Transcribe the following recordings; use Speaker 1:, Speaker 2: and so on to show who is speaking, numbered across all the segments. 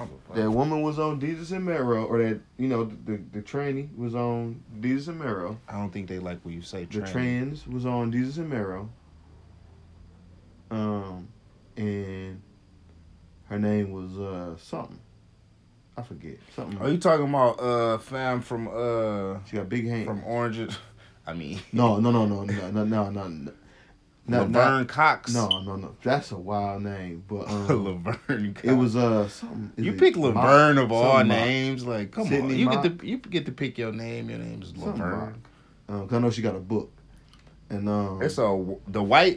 Speaker 1: That woman was on Desus and Mero, or that the tranny was on Desus and Mero.
Speaker 2: I don't think they like when you say
Speaker 1: the
Speaker 2: tranny.
Speaker 1: trans was on Desus and Mero. And her name was something. I forget something.
Speaker 2: Are you talking about fam from
Speaker 1: She got big hands
Speaker 2: from Orange? I mean,
Speaker 1: no.
Speaker 2: Laverne Cox.
Speaker 1: No. That's a wild name, but
Speaker 2: Laverne Cox.
Speaker 1: It was something.
Speaker 2: You pick Laverne of all names. Like, come
Speaker 1: Sydney
Speaker 2: on, you get to pick your name. Your name is Laverne.
Speaker 1: Cause I know she got a book, and
Speaker 2: it's the white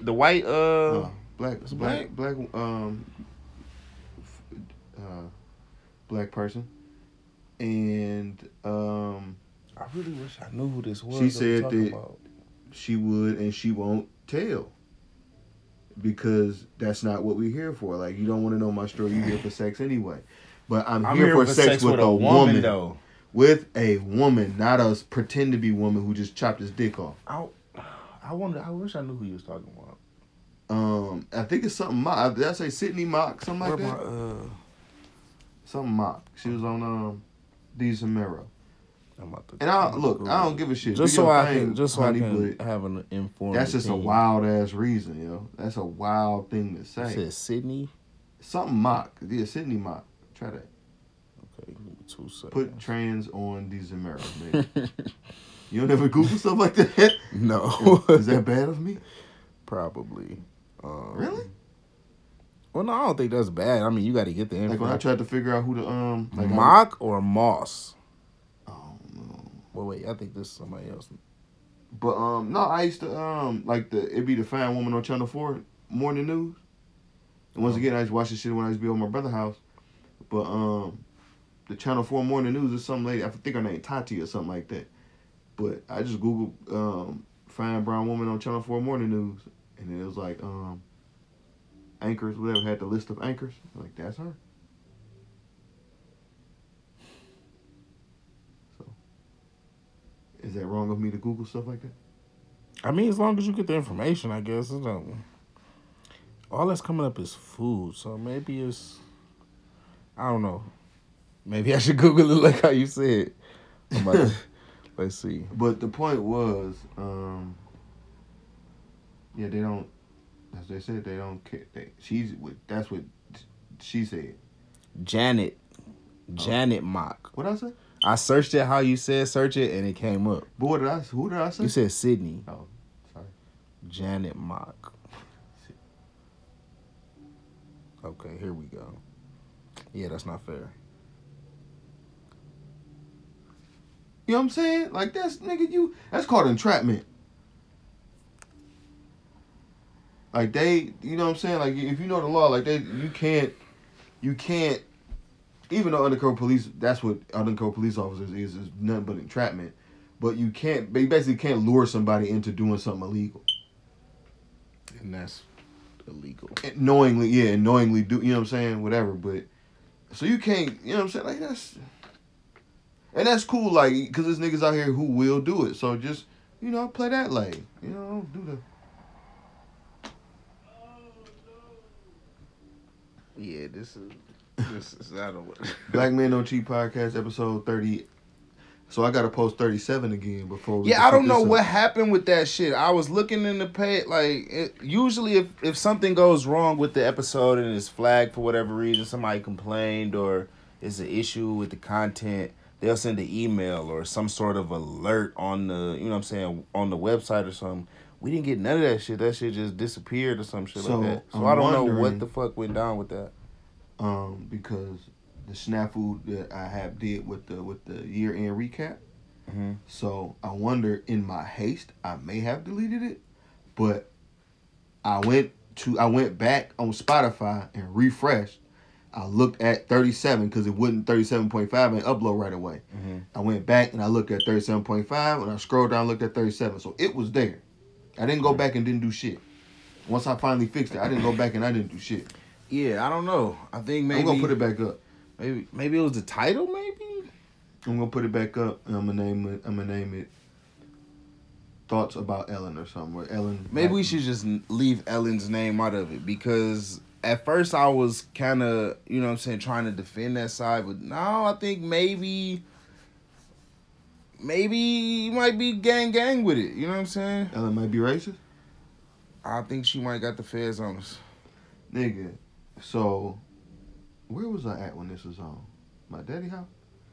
Speaker 1: black person, and
Speaker 2: I really wish I knew who this was.
Speaker 1: She said that she would and she won't tell. Because that's not what we're here for. Like, you don't want to know my story. You're here for sex anyway. But I'm here for sex with a woman,
Speaker 2: though.
Speaker 1: With a woman, not a pretend to be woman who just chopped his dick off.
Speaker 2: I wish I knew who you was talking about.
Speaker 1: I think it's something Mock. Did I say Sydney Mock? Something like that? Something Mock. She was on Desus and Mero. And I don't give a shit.
Speaker 2: Just so I can have an informed.
Speaker 1: That's just opinion. A wild ass reason, yo. That's a wild thing to say.
Speaker 2: You said Sydney?
Speaker 1: Something Mock. Yeah, Sydney Mock. Try that.
Speaker 2: Okay, give me 2 seconds.
Speaker 1: Put trans on Desus and Mero, man. You don't ever Google stuff like that?
Speaker 2: No.
Speaker 1: Is that bad of me?
Speaker 2: Probably.
Speaker 1: Really?
Speaker 2: Well, no, I don't think that's bad. I mean, you got to get the info.
Speaker 1: Like when I tried to figure out who the
Speaker 2: Mock or Moss.
Speaker 1: Well,
Speaker 2: wait, I think this is somebody else.
Speaker 1: But no, I used to it'd be the fine woman on Channel 4 morning news. And once again, I used to watch this shit when I used to be over my brother's house. But the Channel 4 morning news is some lady, I think her name Tati or something like that. But I just Googled fine brown woman on Channel 4 morning news, and it was like anchors, whatever, had the list of anchors. Like, that's her. Is that wrong of me to Google stuff like that?
Speaker 2: I mean, as long as you get the information, I guess. All that's coming up is food, so maybe it's... I don't know. Maybe I should Google it like how you said. Let's see.
Speaker 1: But the point was, they don't... As they said, they don't care. That's what she said.
Speaker 2: Janet Mock.
Speaker 1: What'd I say?
Speaker 2: I searched it how you said search it, and it came up.
Speaker 1: But who did I say?
Speaker 2: You said Sydney.
Speaker 1: Oh, sorry.
Speaker 2: Janet Mock. Okay, here we go. Yeah, that's not fair.
Speaker 1: You know what I'm saying? Like, that's called entrapment. Like, you know what I'm saying? Like, if you know the law, like, you can't, even though undercover police, that's what undercover police officers is nothing but entrapment. But you basically can't lure somebody into doing something illegal.
Speaker 2: And that's illegal.
Speaker 1: And knowingly do, you know what I'm saying? Whatever, but, so you can't, you know what I'm saying? Like, that's cool, like, because there's niggas out here who will do it. So just, play that lane. Do the...
Speaker 2: Yeah, this is I don't know.
Speaker 1: Black Men Don't Cheat podcast episode 30. So I gotta post 37 again before.
Speaker 2: I don't know what happened with that shit. I was looking in the page, usually if something goes wrong with the episode and it's flagged for whatever reason, somebody complained or it's an issue with the content, they'll send an email or some sort of alert on the, on the website or something. We didn't get none of that shit. That shit just disappeared or some shit like that. So I don't know what the fuck went down with that.
Speaker 1: Because the snafu that I did with the year-end recap.
Speaker 2: Mm-hmm.
Speaker 1: So I wonder, in my haste, I may have deleted it, but I went back on Spotify and refreshed. I looked at 37 because it wouldn't 37.5 and upload right away.
Speaker 2: Mm-hmm.
Speaker 1: I went back and I looked at 37.5 and I scrolled down and looked at 37. So it was there. I didn't go back and didn't do shit. Once I finally fixed it, I didn't go back and I didn't do shit.
Speaker 2: Yeah, I don't know. I think maybe...
Speaker 1: I'm going to put it back up.
Speaker 2: Maybe it was the title, maybe?
Speaker 1: I'm going to put it back up and I'm going to name it Thoughts About Ellen or something. Or Ellen...
Speaker 2: Maybe we should just leave Ellen's name out of it because at first I was kind of, you know what I'm saying, trying to defend that side, but now I think maybe you might be gang with it. You know what I'm saying?
Speaker 1: Ellen might be racist.
Speaker 2: I think she might got the feds on us.
Speaker 1: Nigga, so where was I at when this was on? My daddy house?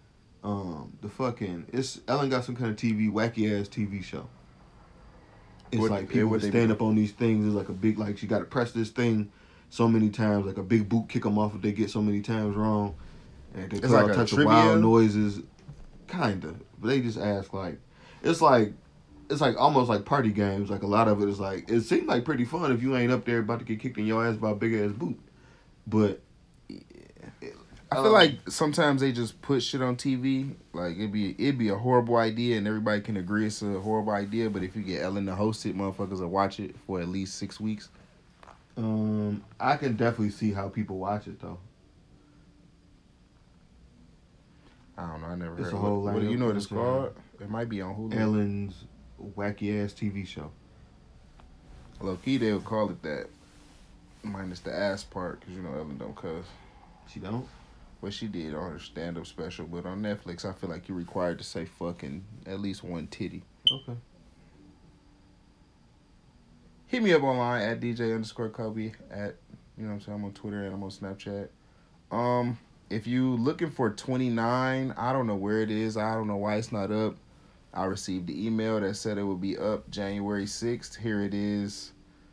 Speaker 1: Ellen got some kind of wacky ass TV show. It's like people stand up on these things. It's like a big, like she got to press this thing so many times, like a big boot kick them off if they get so many times wrong. And they play all types of wild noises. Kinda. But they just ask like, it's like almost like party games. Like a lot of it is like, it seemed like pretty fun if you ain't up there about to get kicked in your ass by a big ass boot. But
Speaker 2: I feel like sometimes they just put shit on TV. Like it'd be a horrible idea and everybody can agree it's a horrible idea. But if you get Ellen to host it, motherfuckers will watch it for at least 6 weeks.
Speaker 1: I can definitely see how people watch it though.
Speaker 2: I don't know. I never
Speaker 1: it's
Speaker 2: heard.
Speaker 1: A whole
Speaker 2: what do you know what it's called? It might be on Hulu.
Speaker 1: Ellen's wacky ass TV show.
Speaker 2: Low key, they would call it that, minus the ass part, because you know Ellen don't cuss.
Speaker 1: She don't.
Speaker 2: Well, she did on her stand-up special, but on Netflix, I feel like you're required to say fucking at least one titty.
Speaker 1: Okay.
Speaker 2: Hit me up online at DJ_Kobe at, you know what I'm saying, I'm on Twitter and I'm on Snapchat. If you looking for 29, I don't know where it is. I don't know why it's not up. I received the email that said it would be up January 6th. Here it is.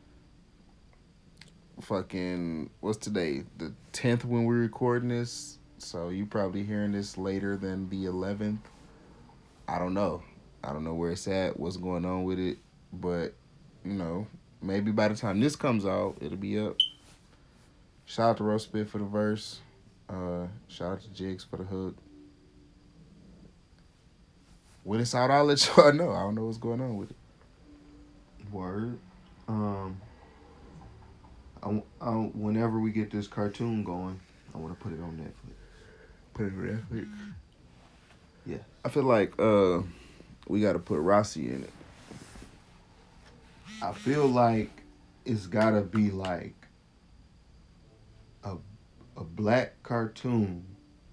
Speaker 2: Fucking, what's today? The 10th when we're recording this. So you probably hearing this later than the 11th. I don't know. I don't know where it's at, what's going on with it. But, you know, maybe by the time this comes out, it'll be up. Shout out to Roast Spit for the verse. Shout out to Jigs for the hook. When it's out, I'll let y'all know. I don't know what's going on with it.
Speaker 1: Word. Whenever we get this cartoon going, I want to put it on Netflix.
Speaker 2: Put it on Netflix?
Speaker 1: Yeah.
Speaker 2: I feel like we got to put Rossi in it.
Speaker 1: I feel like it's got to be like a black cartoon,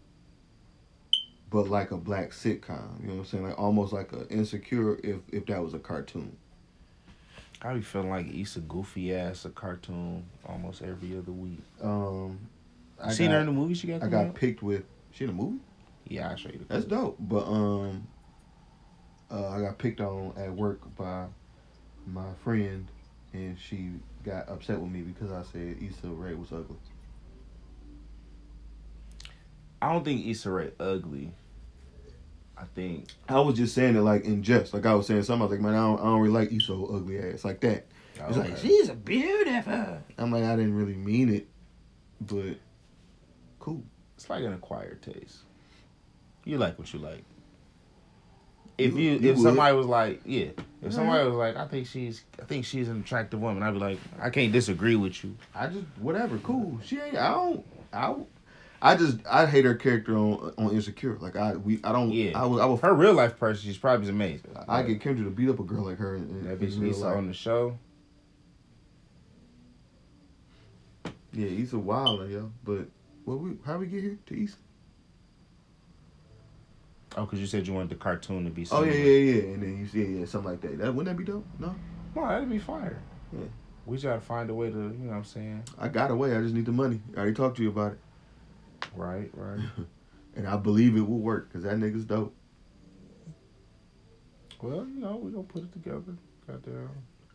Speaker 1: but like a black sitcom. You know what I'm saying? Like almost like a Insecure if that was a cartoon.
Speaker 2: I be feeling like Issa goofy ass a cartoon almost every other week.
Speaker 1: I
Speaker 2: seen her in the movie she got.
Speaker 1: I got picked with. She in the movie?
Speaker 2: Yeah, I'll show you.
Speaker 1: That's dope. But I got picked on at work by my friend, and she got upset with me because I said Issa Rae was ugly.
Speaker 2: I don't think Issa Rae ugly. I think
Speaker 1: I was just saying it like in jest. Like I was saying something. I was like, man, I don't really like Issa ugly ass like that. It's like she's a beautiful. I'm like, I didn't really mean it, but cool.
Speaker 2: It's like an acquired taste. You like what you like. If somebody was like, yeah, if somebody was like, I think she's an attractive woman, I'd be like, I can't disagree with you.
Speaker 1: I just whatever, cool. She ain't. I hate her character on Insecure. Like I don't.
Speaker 2: Yeah.
Speaker 1: I will.
Speaker 2: Her real life person, she's probably amazing.
Speaker 1: I get Kendra to beat up a girl like her.
Speaker 2: That bitch Issa on the show.
Speaker 1: Yeah, Issa wild, yo. But how we get here to Issa?
Speaker 2: Oh, because you said you wanted the cartoon to be.
Speaker 1: Similar. Oh yeah. And then you see something like that. Wouldn't that be dope? No,
Speaker 2: that'd be fire.
Speaker 1: Yeah.
Speaker 2: We just gotta find a way to, you know what I'm saying.
Speaker 1: I got a way. I just need the money. I already talked to you about it.
Speaker 2: Right.
Speaker 1: And I believe it will work because that nigga's dope.
Speaker 2: Well, you know, we gonna put it together. Goddamn.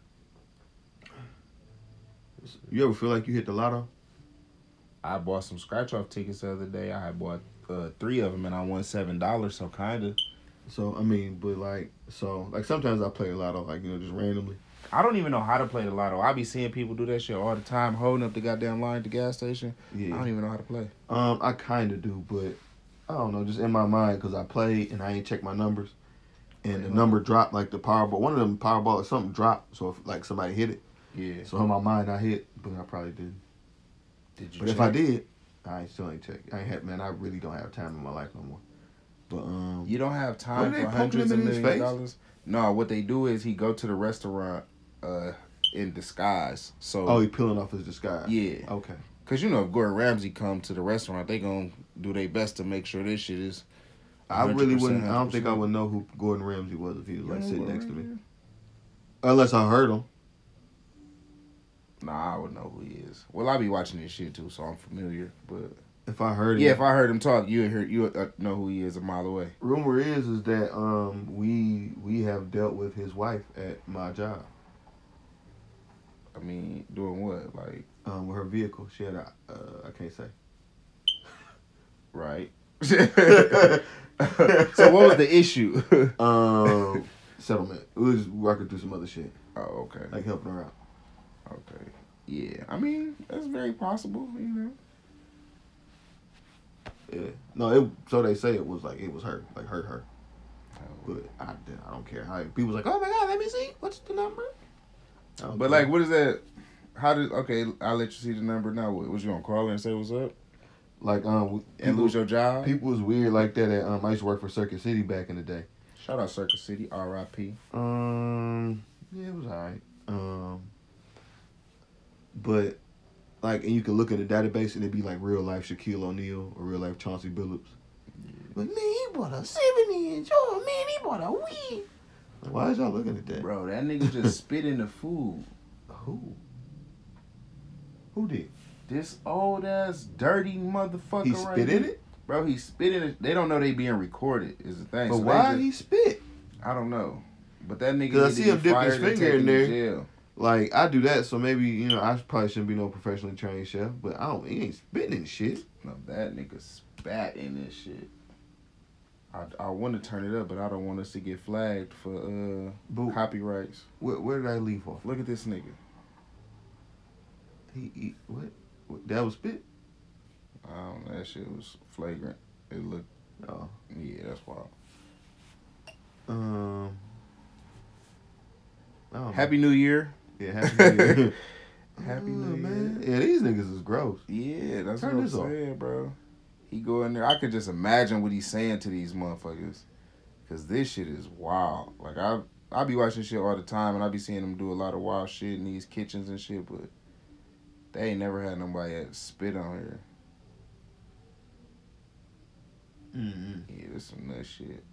Speaker 1: You ever feel like you hit the lotto?
Speaker 2: I bought some scratch-off tickets the other day. I had bought 3 of them and I won $7, so kinda.
Speaker 1: So, I mean, but like sometimes I play a lotto, like, you know, just randomly.
Speaker 2: I don't even know how to play the lotto. I be seeing people do that shit all the time, holding up the goddamn line at the gas station. Yeah. I don't even know how to play.
Speaker 1: I kind of do, but I don't know, just in my mind, because I play and I ain't check my numbers. And the number dropped, like the Powerball. One of them Powerball or something dropped, so if like somebody hit it.
Speaker 2: Yeah.
Speaker 1: So in my mind, I hit, but I probably didn't.
Speaker 2: Did you
Speaker 1: But
Speaker 2: check?
Speaker 1: if I did, I still ain't check. I really don't have time in my life no more. But
Speaker 2: you don't have time for hundreds of millions of dollars? No, what they do is he go to the restaurant in disguise. So
Speaker 1: he peeling off his disguise.
Speaker 2: Yeah.
Speaker 1: Okay.
Speaker 2: Cause you know if Gordon Ramsay come to the restaurant, they gonna do their best to make sure this shit is.
Speaker 1: I really
Speaker 2: 100%,
Speaker 1: wouldn't. I don't think I
Speaker 2: 100%.
Speaker 1: would know who Gordon Ramsay was if he was
Speaker 2: You
Speaker 1: like
Speaker 2: know
Speaker 1: sitting
Speaker 2: Gordon
Speaker 1: next to me,
Speaker 2: Ramsay?
Speaker 1: unless I heard him.
Speaker 2: Nah, I would know who he is. Well, I be watching this shit too, so I'm familiar. But
Speaker 1: If I heard him,
Speaker 2: yeah, if I heard him talk, you know who he is a mile away.
Speaker 1: rumor is that we have dealt with his wife at my job.
Speaker 2: I mean, doing what? Like,
Speaker 1: With her vehicle, she had a I can't say.
Speaker 2: right. So what was the issue?
Speaker 1: Settlement. We was working through some other shit,
Speaker 2: Oh, okay.
Speaker 1: like helping her out.
Speaker 2: Okay. Yeah. I mean, that's very possible, you know.
Speaker 1: Yeah. No, so they say it was her, like hurt her.
Speaker 2: Oh.
Speaker 1: But I don't care how people's like, oh my god, let me see. What's the number?
Speaker 2: But like, what is that? Okay, I'll let you see the number now. What was you gonna call her and say what's up?
Speaker 1: Like
Speaker 2: And lose your job?
Speaker 1: People was weird like that. At I used to work for Circuit City back in the day.
Speaker 2: Shout out Circuit City, R.I.P.
Speaker 1: Yeah, it was alright. But like, and you can look at the database and it'd be like real life Shaquille O'Neal or real life Chauncey Billups. But man, he bought a 70-inch. Oh man, he bought a weed. Why is y'all looking at that?
Speaker 2: Bro, that nigga just spit in the food.
Speaker 1: Who did?
Speaker 2: This old ass dirty motherfucker.
Speaker 1: He
Speaker 2: right
Speaker 1: spit in
Speaker 2: here.
Speaker 1: it?
Speaker 2: Bro, he spit in it. They don't know they being recorded. Is the thing.
Speaker 1: But
Speaker 2: So
Speaker 1: why he spit?
Speaker 2: I don't know. But that nigga.
Speaker 1: 'Cause I see him dip his
Speaker 2: fired and
Speaker 1: finger in
Speaker 2: taken to
Speaker 1: there.
Speaker 2: jail.
Speaker 1: Like, I do that, so maybe, I probably shouldn't be no professionally trained chef, but he ain't spitting in shit.
Speaker 2: No, that nigga spat in this shit. I want to turn it up, but I don't want us to get flagged for copyrights.
Speaker 1: Where did I leave off?
Speaker 2: Look at this nigga.
Speaker 1: He what? That was spit?
Speaker 2: I don't know. That shit was flagrant. It looked.
Speaker 1: Oh.
Speaker 2: Yeah, that's wild.
Speaker 1: I don't know.
Speaker 2: Happy New Year.
Speaker 1: Yeah, Happy New Year.
Speaker 2: Happy New
Speaker 1: man.
Speaker 2: Year.
Speaker 1: Yeah, these niggas is gross.
Speaker 2: Yeah, that's
Speaker 1: Turn
Speaker 2: what I'm
Speaker 1: this off.
Speaker 2: saying, bro. He go in there. I could just imagine what he's saying to these motherfuckers. Cause this shit is wild. Like I be watching shit all the time and I be seeing them do a lot of wild shit in these kitchens and shit, but they ain't never had nobody that spit on here.
Speaker 1: Mm-hmm.
Speaker 2: Yeah, this some nut shit.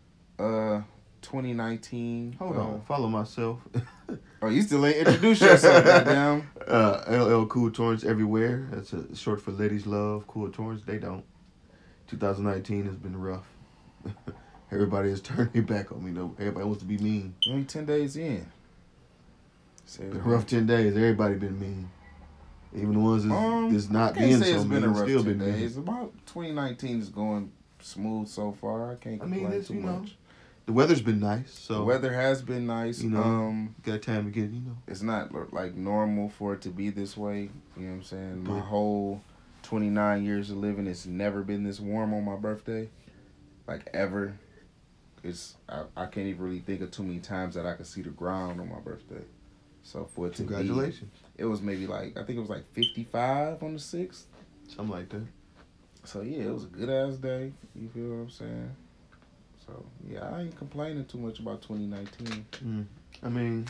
Speaker 2: 2019.
Speaker 1: Hold on. Follow myself.
Speaker 2: Oh, you still ain't introduced yourself, goddamn.
Speaker 1: LL Cool Torrance everywhere. That's a short for Ladies Love Cool Torrance. They don't. 2019 has been rough. Everybody has turned their back on me though. Everybody wants to be mean.
Speaker 2: Only 10 days in.
Speaker 1: Been rough 10 days. Everybody been mean. Even the ones that's not
Speaker 2: can't
Speaker 1: being
Speaker 2: say
Speaker 1: so
Speaker 2: it's
Speaker 1: mean
Speaker 2: been a rough
Speaker 1: still
Speaker 2: 10
Speaker 1: been
Speaker 2: days.
Speaker 1: mean.
Speaker 2: About 2019 is going smooth so far. I can't complain
Speaker 1: it's,
Speaker 2: too much.
Speaker 1: The weather's been nice. So
Speaker 2: The weather has been nice.
Speaker 1: got time to get,
Speaker 2: It's not like normal for it to be this way. You know what I'm saying? My
Speaker 1: But-
Speaker 2: whole 29 years of living, it's never been this warm on my birthday. Like ever. I can't even really think of too many times that I could see the ground on my birthday. So for it to
Speaker 1: Congratulations.
Speaker 2: it was maybe I think it was like 55 on the 6th.
Speaker 1: Something like that.
Speaker 2: So yeah, it was a good ass day. You feel what I'm saying? So yeah, I ain't complaining too much about 2019.
Speaker 1: I mean,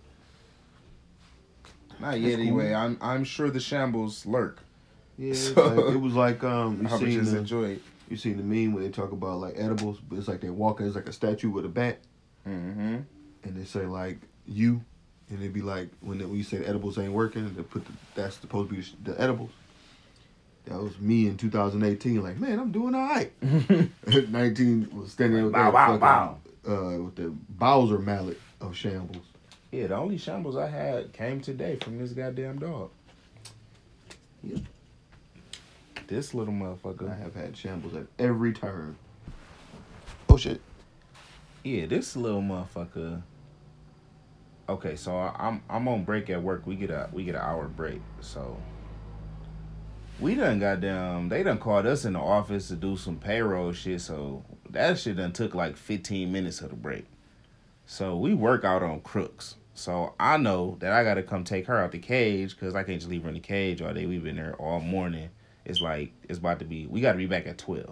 Speaker 2: Not yet
Speaker 1: cool.
Speaker 2: anyway. I'm sure the shambles lurk.
Speaker 1: yeah,
Speaker 2: So-
Speaker 1: it was like
Speaker 2: I would just enjoy it.
Speaker 1: you seen the meme where they talk about like edibles, but it's like they walk as like a statue with a bat,
Speaker 2: Mm-hmm.
Speaker 1: and they say like you, and it'd be like when you say the edibles ain't working, they put that's supposed to be the edibles. That was me in 2018. Like, man, I'm doing all right. 19 was standing there with,
Speaker 2: Bow,
Speaker 1: that
Speaker 2: bow,
Speaker 1: fucking, with the Bowser mallet of shambles.
Speaker 2: Yeah, the only shambles I had came today from this goddamn dog.
Speaker 1: Yep.
Speaker 2: This little motherfucker.
Speaker 1: I have had shambles at every turn. Oh shit.
Speaker 2: Yeah, this little motherfucker. Okay, so I'm on break at work. We get an hour break. So we done they done called us in the office to do some payroll shit. So that shit done took like 15 minutes of the break. So we work out on crooks. So I know that I got to come take her out the cage because I can't just leave her in the cage all day. We've been there all morning. It's like, we got to be back at 12.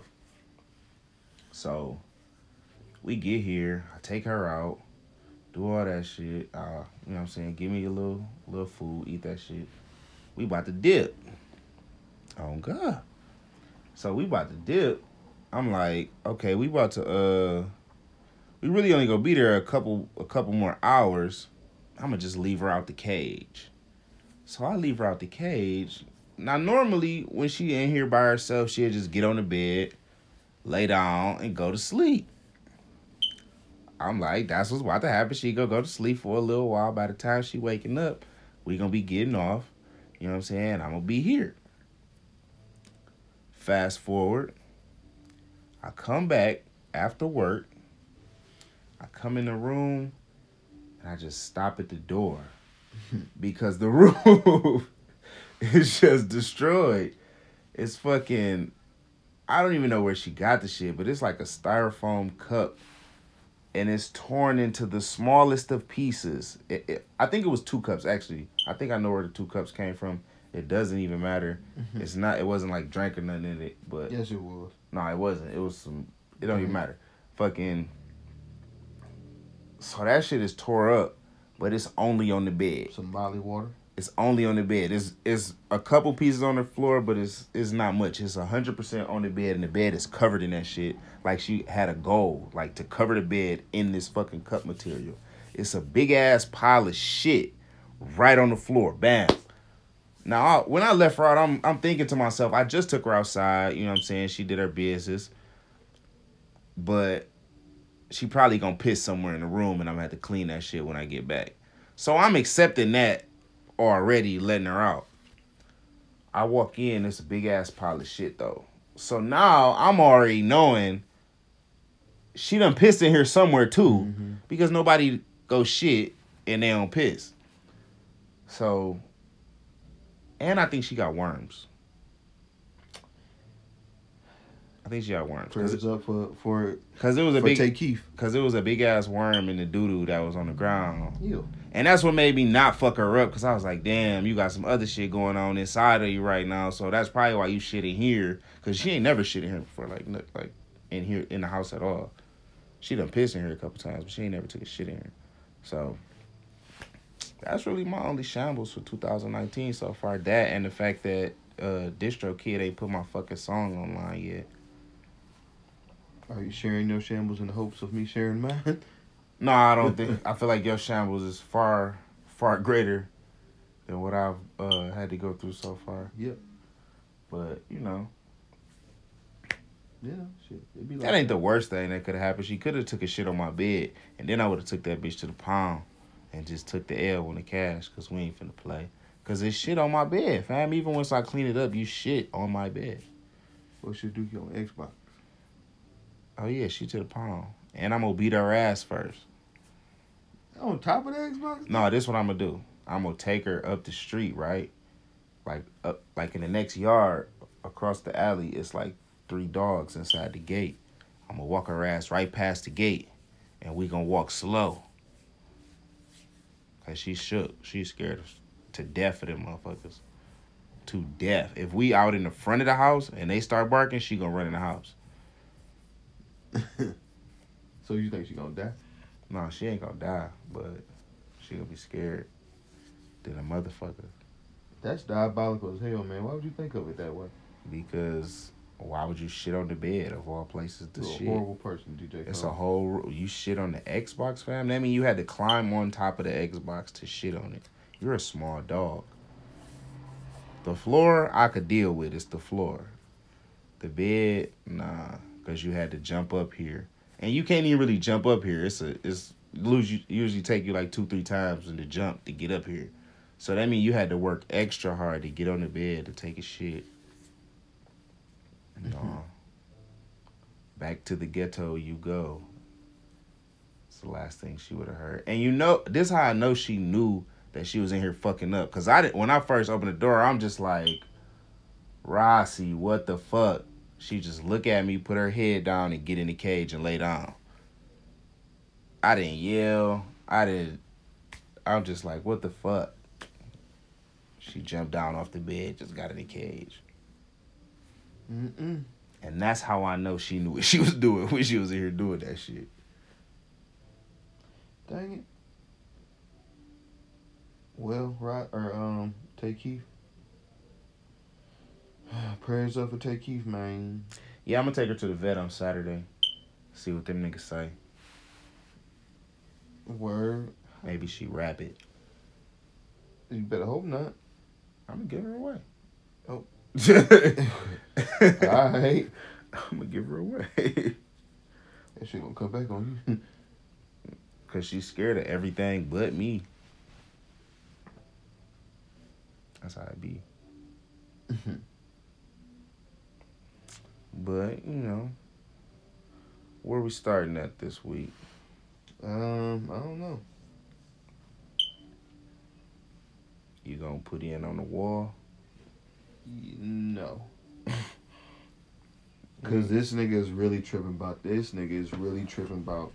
Speaker 2: So we get here. I take her out. Do all that shit. You know what I'm saying? Give me a little food. Eat that shit. We about to dip. Oh God. So we about to dip. I'm like, okay, we about to we really only gonna be there a couple more hours. I'm gonna just leave her out the cage. So I leave her out the cage. Now normally when she in here by herself, she'll just get on the bed, lay down, and go to sleep. I'm like, that's what's about to happen. She go to sleep for a little while. By the time she waking up, we gonna be getting off. You know what I'm saying? I'm gonna be here. Fast forward, I come back after work. I come in the room and I just stop at the door because the roof is just destroyed. It's fucking. I don't even know where she got the shit, but it's like a styrofoam cup, and it's torn into the smallest of pieces. I think it was 2 cups actually. I think I know where the 2 cups came from. It doesn't even matter. It's not. It wasn't like drank or nothing in it, but
Speaker 1: Yes, it was.
Speaker 2: no, it wasn't. It was some. It don't even matter. Fucking. So that shit is tore up, but it's only on the bed.
Speaker 1: Some Molly water.
Speaker 2: It's only on the bed. It's a couple pieces on the floor, but it's not much. It's 100% on the bed, and the bed is covered in that shit. Like she had a goal, like to cover the bed in this fucking cup material. It's a big ass pile of shit right on the floor. Bam. Now when I left her out, I'm thinking to myself, I just took her outside. You know what I'm saying? She did her business, but she probably gonna piss somewhere in the room, and I'm gonna have to clean that shit when I get back. So I'm accepting that already, letting her out. I walk in, it's a big ass pile of shit though. So now I'm already knowing she done pissed in here somewhere too, because nobody go shit and they don't piss. So, and I think she got worms. Prayers
Speaker 1: up for
Speaker 2: Cause it was a
Speaker 1: for
Speaker 2: big
Speaker 1: Tay Keith.
Speaker 2: Cause it was a big ass worm in the doo doo that was on the ground.
Speaker 1: Yeah.
Speaker 2: And that's what made me not fuck her up, cause I was like, damn, you got some other shit going on inside of you right now. So that's probably why you shit in here, cause she ain't never shit in here before, like in here in the house at all. She done pissed in here a couple times, but she ain't never took a shit in here. So that's really my only shambles for 2019 so far. That and the fact that DistroKid ain't put my fucking song online yet.
Speaker 1: Are you sharing your shambles in the hopes of me sharing mine?
Speaker 2: No, I don't think. I feel like your shambles is far greater than what I've had to go through so far.
Speaker 1: Yep.
Speaker 2: But you know,
Speaker 1: yeah, shit. It be like
Speaker 2: that ain't the worst thing that could have happened. She could have took a shit on my bed, and then I would have took that bitch to the pound and just took the L on the cash, cause we ain't finna play. Cause it's shit on my bed, fam. Even once I clean it up, you shit on my bed.
Speaker 1: What should do on Xbox?
Speaker 2: Oh yeah, she to the pound, and I'm gonna beat her ass first.
Speaker 1: On top of the Xbox?
Speaker 2: No, this what I'm gonna do. I'm gonna take her up the street, right? Like in the next yard across the alley, it's like 3 dogs inside the gate. I'm gonna walk her ass right past the gate, and we gonna walk slow. Cause she's shook. She's scared to death of them motherfuckers. To death. If we out in the front of the house and they start barking, she gonna run in the house.
Speaker 1: So you think she gonna die?
Speaker 2: No, she ain't gonna die, but she gonna be scared than a motherfucker.
Speaker 1: That's diabolical as hell, man. Why would you think of it that way?
Speaker 2: Because why would you shit on the bed of all places to
Speaker 1: You're
Speaker 2: shit?
Speaker 1: a horrible person, DJ.
Speaker 2: It's a whole. You shit on the Xbox, fam? That mean you had to climb on top of the Xbox to shit on it. You're a small dog. The floor I could deal with. It's the floor. The bed, nah, because you had to jump up here, and you can't even really jump up here. It's usually take you like 2-3 times in the jump to get up here. So that means you had to work extra hard to get on the bed to take a shit. No. Back to the ghetto you go. It's the last thing she would have heard. And you know, this how I know she knew that she was in here fucking up. Cause when I first opened the door, I'm just like, Rossi, what the fuck? She just look at me, put her head down, and get in the cage and lay down. I didn't yell. I'm just like, what the fuck? She jumped down off the bed, just got in the cage.
Speaker 1: Mm-mm.
Speaker 2: And that's how I know she knew what she was doing when she was in here doing that shit.
Speaker 1: Dang it. Well, right, or Tay Keith. Prayers up for Tay Keith, man.
Speaker 2: Yeah, I'm gonna take her to the vet on Saturday. See what them niggas say.
Speaker 1: Word.
Speaker 2: Maybe she rabid.
Speaker 1: You better hope not.
Speaker 2: I'm gonna give her away.
Speaker 1: Oh.
Speaker 2: Alright. I'm gonna give her away.
Speaker 1: That shit gonna come back on you.
Speaker 2: Cause she's scared of everything but me. That's how it be. But, you know, where we starting at this week?
Speaker 1: I don't know.
Speaker 2: You gonna put in on the wall?
Speaker 1: No. Cause this nigga is really tripping about this. Nigga is really tripping about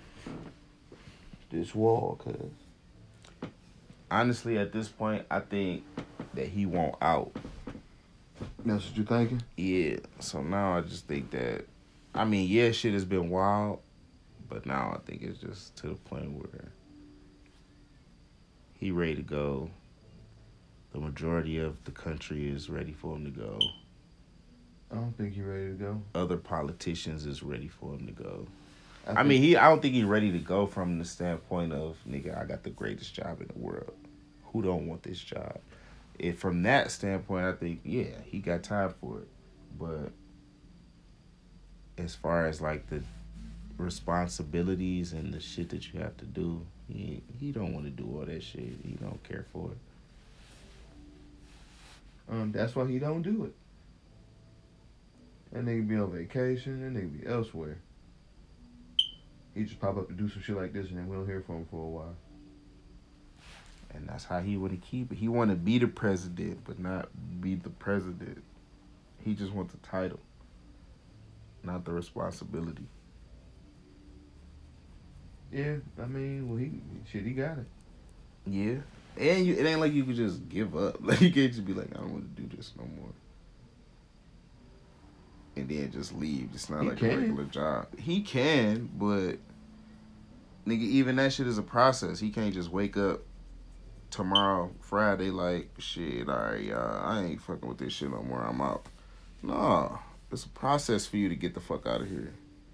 Speaker 1: this wall. Cause
Speaker 2: honestly, at this point, I think that he won't out.
Speaker 1: that's what you're thinking?
Speaker 2: Yeah. So now I just think that, I mean, yeah, shit has been wild, but now I think it's just to the point where he ready to go. The majority of the country is ready for him to go.
Speaker 1: I don't think he's ready to go.
Speaker 2: Other politicians is ready for him to go. I don't think he's ready to go from the standpoint of, nigga, I got the greatest job in the world. Who don't want this job? If from that standpoint, I think, yeah, he got time for it. But as far as like the responsibilities and the shit that you have to do, he don't want to do all that shit. He don't care for it.
Speaker 1: That's why he don't do it. That nigga be on vacation. That nigga be elsewhere. He just pop up to do some shit like this, and then we don't hear from him for a while.
Speaker 2: And that's how he want to keep it. He want to be the president, but not be the president. He just wants the title, not the responsibility.
Speaker 1: Yeah, I mean, well, he got it.
Speaker 2: Yeah. And it ain't like you could just give up. Like, you can't just be like, I don't want to do this no more. And then just leave. It's not like a regular job. He can, but nigga, even that shit is a process. He can't just wake up tomorrow, Friday, like, shit, alright, y'all, I ain't fucking with this shit no more. I'm out. No. It's a process for you to get the fuck out of here.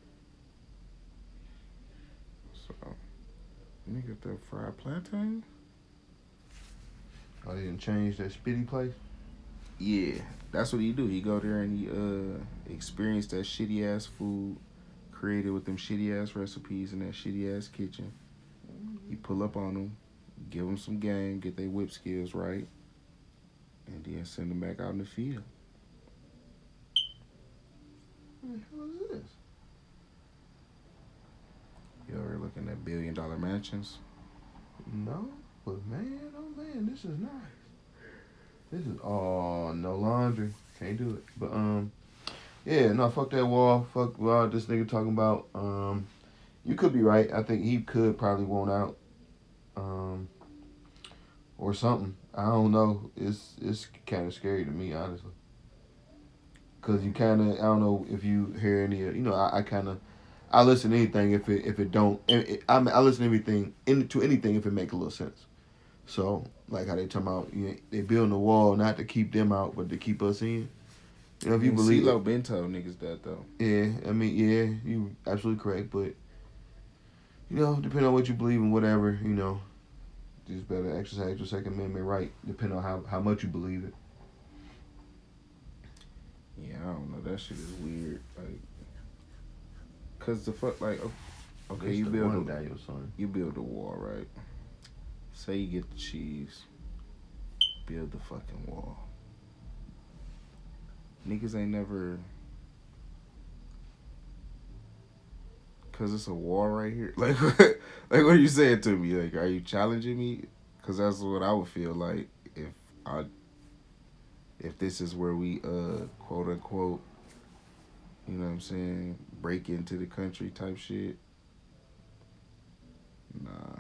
Speaker 2: So, let me get that fried plantain.
Speaker 1: Oh, they didn't change that spitty place?
Speaker 2: Yeah, that's what he do. He go there and he experience that shitty ass food created with them shitty ass recipes in that shitty ass kitchen. He pull up on them, give them some game, get their whip skills right, and then send them back out in the field.
Speaker 1: What the hell is this?
Speaker 2: You ever looking at $1 billion mansions?
Speaker 1: No, but man, oh man, this is nice. This is no laundry. Can't do it. But yeah, no, fuck that wall. Fuck what this nigga talking about. You could be right. I think he could probably want out. Or something. I don't know. It's kind of scary to me, honestly. Cause you kind of, I don't know if you hear any. I listen to anything if it don't. I listen to everything to anything if it make a little sense. So like how they talking about, they building a wall not to keep them out but to keep us in. You know, if you believe
Speaker 2: CeeLo been told niggas that though.
Speaker 1: Yeah, I mean, yeah, you absolutely correct, but depending on what you believe in, whatever, just better exercise your Second Amendment right, depending on how much you believe it.
Speaker 2: Yeah, I don't know. That shit is weird. Like, cause the fuck, like, okay, you build a wall, right? Say you get the cheese, build the fucking wall. Niggas ain't never, cause it's a wall right here. Like what are you saying to me? Like, are you challenging me? Cause that's what I would feel like if this is where we quote unquote, you know what I'm saying, break into the country type shit. Nah.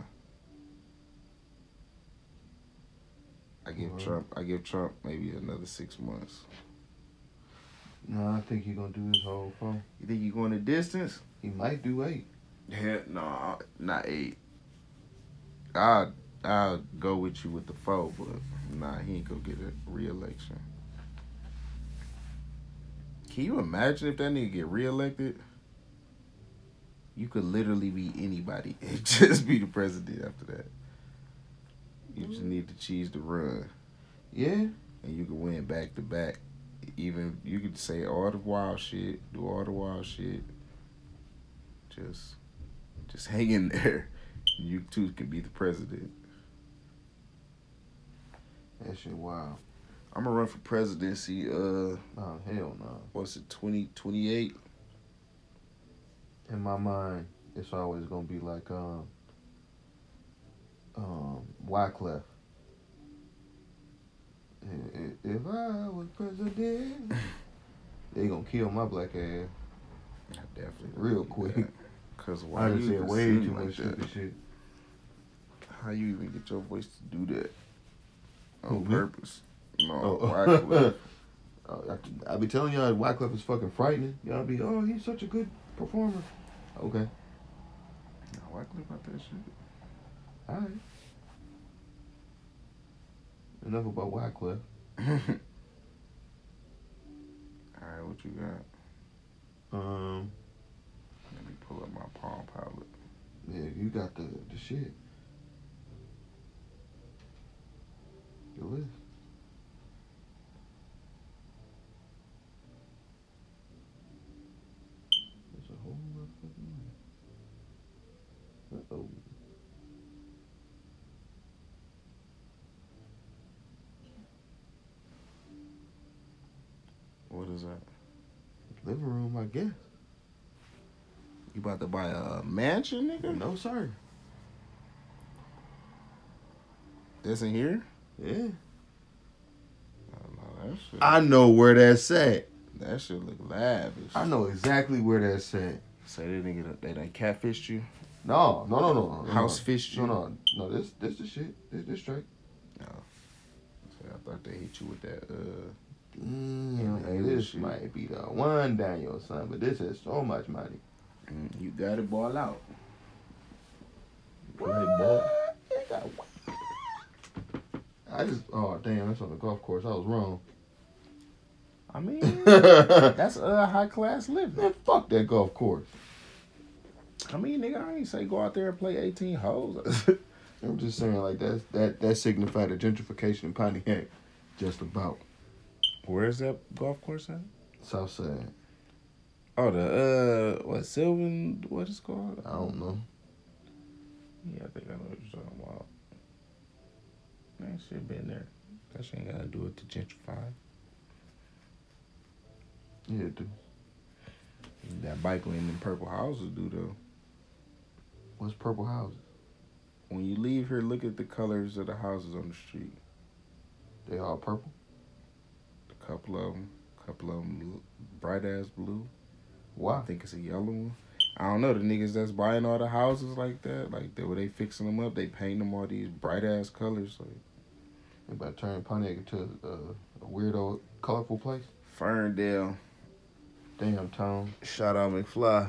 Speaker 2: I give Trump maybe another 6 months.
Speaker 1: No, I think he's gonna do his whole phone.
Speaker 2: You think he going the distance?
Speaker 1: He might do 8.
Speaker 2: Yeah, no, not 8. I'll go with you with the 4, but nah, he ain't gonna get a re-election. Can you imagine if that nigga get reelected? You could literally be anybody and just be the president after that. You just need to choose to run.
Speaker 1: Yeah.
Speaker 2: And you can win back to back. Even you could say all the wild shit, do all the wild shit. Just hang in there. You too can be the president.
Speaker 1: That shit wild.
Speaker 2: I'm gonna run for presidency.
Speaker 1: Oh hell no.
Speaker 2: What's it? 2028.
Speaker 1: In my mind, it's always gonna be like Wyclef. If I was president, they gonna kill my black ass.
Speaker 2: Definitely.
Speaker 1: Real quick.
Speaker 2: Cause why
Speaker 1: I
Speaker 2: you
Speaker 1: just said
Speaker 2: even
Speaker 1: way
Speaker 2: sing
Speaker 1: too
Speaker 2: like
Speaker 1: much
Speaker 2: that?
Speaker 1: stupid shit.
Speaker 2: How you even get your voice to do that? On
Speaker 1: Who, me?
Speaker 2: purpose. No,
Speaker 1: Oh.
Speaker 2: Wyclef.
Speaker 1: I be telling y'all Wyclef is fucking frightening. Y'all be, oh, he's such a good performer. Okay.
Speaker 2: No, Wyclef about that shit.
Speaker 1: Alright. Enough about Wyclef.
Speaker 2: Alright, what you got? Let me pull up my Palm Pilot.
Speaker 1: Yeah, you got the shit. The list. There's a whole lot of fucking money. Uh-oh.
Speaker 2: What is that?
Speaker 1: Living room, I guess.
Speaker 2: You about to buy a mansion, nigga?
Speaker 1: No, sir.
Speaker 2: That's in here?
Speaker 1: Yeah.
Speaker 2: No, that shit.
Speaker 1: I know where that's at.
Speaker 2: That shit look lavish.
Speaker 1: I know exactly where that's at.
Speaker 2: Say they done catfished you.
Speaker 1: No.
Speaker 2: House fished you.
Speaker 1: No. This the shit. This straight.
Speaker 2: No. So I thought they hit you with that.
Speaker 1: Hey, this
Speaker 2: shit.
Speaker 1: might be the one, Daniel, son, but this is so much money.
Speaker 2: You got it, ball out.
Speaker 1: Play ball. Oh damn, that's on the golf course. I was wrong.
Speaker 2: I mean, that's high class living.
Speaker 1: Man, fuck that golf course.
Speaker 2: I mean, nigga, I ain't say go out there and play 18 holes.
Speaker 1: I'm just saying, like that signified the gentrification in Pontiac, just about.
Speaker 2: Where's that golf course at?
Speaker 1: Southside.
Speaker 2: Oh, the what Sylvan? What is it called?
Speaker 1: I don't know.
Speaker 2: Yeah, I think I know what you're talking about. That shit been there. That shit ain't gotta do with the gentrify.
Speaker 1: Yeah, dude.
Speaker 2: That bike lane in purple houses do though.
Speaker 1: What's purple houses?
Speaker 2: When you leave here, look at the colors of the houses on the street.
Speaker 1: They all purple.
Speaker 2: A couple of them bright ass blue.
Speaker 1: Why?
Speaker 2: I think it's a yellow one. I don't know, the niggas that's buying all the houses like that, like where they fixing them up, they paint them all these bright ass colors. Like
Speaker 1: They about to turn Pontiac into a weirdo, colorful place.
Speaker 2: Ferndale.
Speaker 1: Damn, Tom.
Speaker 2: Shout out McFly.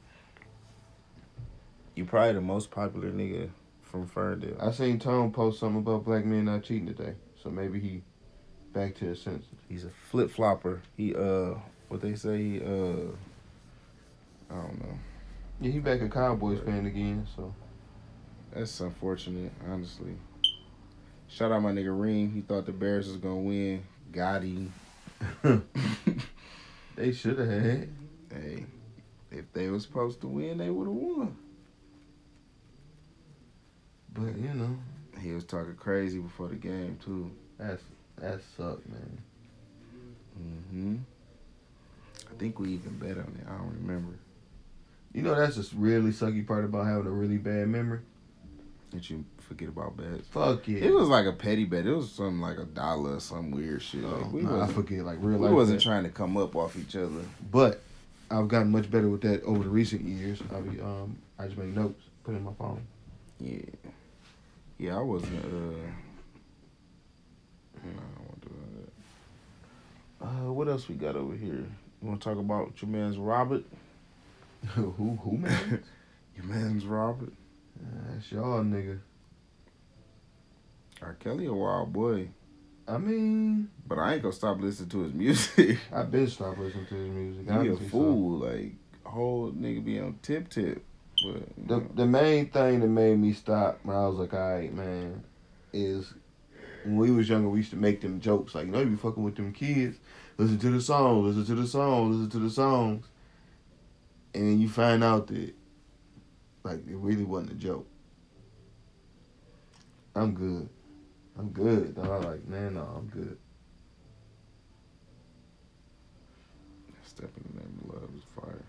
Speaker 2: You probably the most popular nigga from Ferndale.
Speaker 1: I seen Tom post something about black men not cheating today, so maybe he back to his senses.
Speaker 2: He's a flip flopper. He what they say, he I don't know.
Speaker 1: Yeah, he back a Cowboys fan again, so.
Speaker 2: That's unfortunate, honestly. Shout out my nigga Reem. He thought the Bears was gonna win. Got him.
Speaker 1: They should have had.
Speaker 2: Hey, if they was supposed to win, they would have won.
Speaker 1: But, you know,
Speaker 2: He was talking crazy before the game too.
Speaker 1: that sucked, man.
Speaker 2: Mm-hmm. I think we even bet on it. I don't remember.
Speaker 1: You know, that's just really sucky part about having a really bad memory.
Speaker 2: Did you forget about bets?
Speaker 1: Fuck yeah.
Speaker 2: It was like a petty bet. It was something like $1 or some weird shit. Like
Speaker 1: I
Speaker 2: wasn't,
Speaker 1: forget, like real
Speaker 2: we
Speaker 1: life.
Speaker 2: wasn't
Speaker 1: bet.
Speaker 2: trying to come up off each other.
Speaker 1: But I've gotten much better with that over the recent years. I just make notes, put it in my phone.
Speaker 2: Yeah. Yeah, I wasn't, no, I won't do that. What else we got over here? You want to talk about your man's Robert?
Speaker 1: Who man?
Speaker 2: Your man's Robert?
Speaker 1: That's y'all nigga.
Speaker 2: R. Kelly a wild boy.
Speaker 1: I mean,
Speaker 2: but I ain't gonna stop listening to his music.
Speaker 1: I've been stopped listening to his music.
Speaker 2: He a
Speaker 1: Honestly,
Speaker 2: fool. Like, whole nigga be on tip. But
Speaker 1: The main thing that made me stop when I was like, all right, man, is when we was younger, we used to make them jokes like, you know, you be fucking with them kids. Listen to the song, listen to the song, listen to the songs, and then you find out that like it really wasn't a joke. I'm good. I'm good. Dog. Like, man, no, I'm good.
Speaker 2: Step in the Name of Love is fire.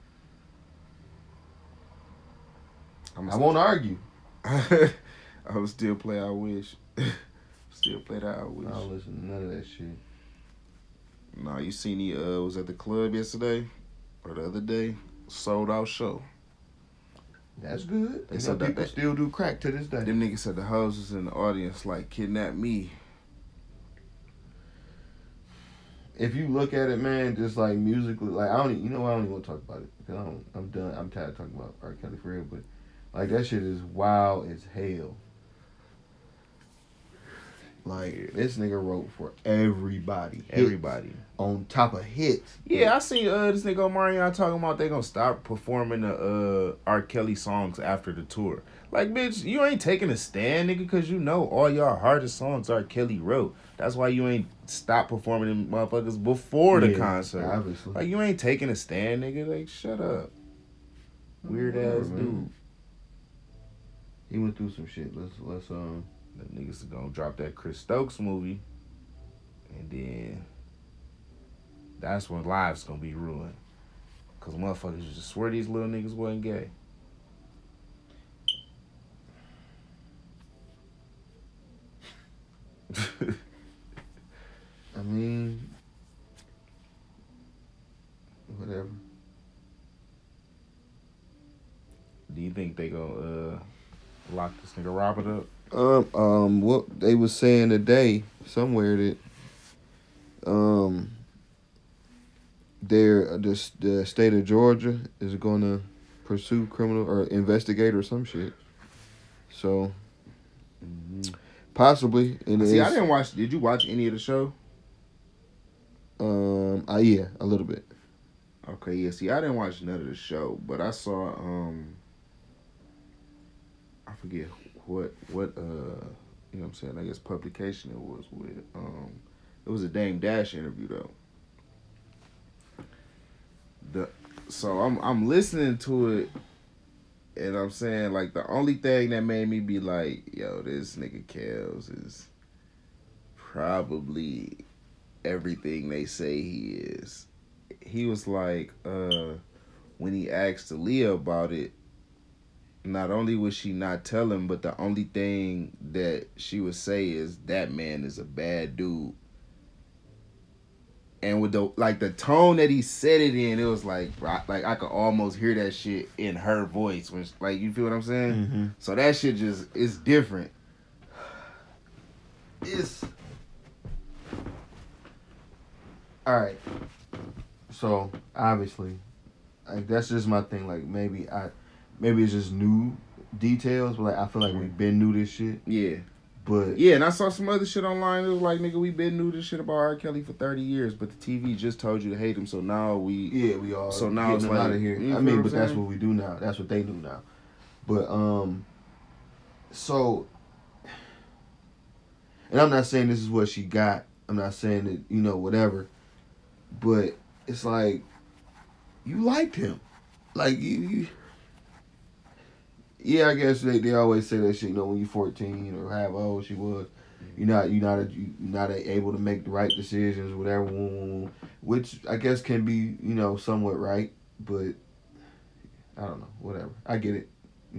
Speaker 1: I won't argue.
Speaker 2: I would still play I Wish. Still play that I Wish.
Speaker 1: I don't listen to none of that shit.
Speaker 2: Nah, you seen he was at the club yesterday or the other day? Sold out show.
Speaker 1: That's good.
Speaker 2: They
Speaker 1: You
Speaker 2: said
Speaker 1: know,
Speaker 2: that
Speaker 1: people still do crack to this day.
Speaker 2: Them niggas said the hoes was in the audience like kidnap me.
Speaker 1: If you look at it, man, just like musically, like I don't even want to talk about it because I'm done. I'm tired of talking about R. Kelly for real, but like that shit is wild as hell. Like this nigga wrote for everybody.
Speaker 2: Everybody.
Speaker 1: Hits on top of hits.
Speaker 2: Yeah, I seen this nigga Omarion talking about they gonna stop performing the R. Kelly songs after the tour. Like, bitch, you ain't taking a stand, nigga, because you know all your hardest songs R. Kelly wrote. That's why you ain't stopped performing them motherfuckers before the concert.
Speaker 1: Obviously.
Speaker 2: Like, you ain't taking a stand, nigga. Like, shut up. Weird ass dude.
Speaker 1: He went through some shit. Let's
Speaker 2: The niggas are gonna drop that Chris Stokes movie, and then that's when lives gonna be ruined. Cause motherfuckers just swear these little niggas wasn't gay.
Speaker 1: I mean, whatever.
Speaker 2: Do you think they gonna lock this nigga Robert up?
Speaker 1: What they was saying today somewhere that the state of Georgia is gonna pursue criminal or investigate or some shit. So possibly. And
Speaker 2: See, I didn't watch. Did you watch any of the show?
Speaker 1: Yeah, a little bit.
Speaker 2: Okay, yeah. See, I didn't watch none of the show, but I saw I forget what you know what I'm saying, I guess publication it was with. It was a Dame Dash interview though. So I'm listening to it, and I'm saying, like, the only thing that made me be like, yo, this nigga Kels is probably everything they say he is. He was like, when he asked Aaliyah about it, not only would she not tell him, but the only thing that she would say is, that man is a bad dude. And with the tone that he said it in, it was like I could almost hear that shit in her voice. When, like, you feel what I'm saying?
Speaker 1: Mm-hmm.
Speaker 2: So that shit just, it's different.
Speaker 1: It's all right. So obviously, like, that's just my thing. Like, maybe it's just new details, but like I feel like we've been knew this shit.
Speaker 2: Yeah.
Speaker 1: But
Speaker 2: yeah, and I saw some other shit online. It was like, nigga, we been knew this shit about R. Kelly for 30 years, but the TV just told you to hate him, so now we
Speaker 1: are.
Speaker 2: So now it's
Speaker 1: like,
Speaker 2: like,
Speaker 1: out of here. I mean, but that's what we do now. That's what they do now. But so, and I'm not saying this is what she got. I'm not saying that, whatever. But it's like, you liked him, like you. Yeah, I guess they always say that shit. When you're 14 or however old she was, you're not able to make the right decisions, whatever. Which I guess can be somewhat right, but I don't know. Whatever. I get it.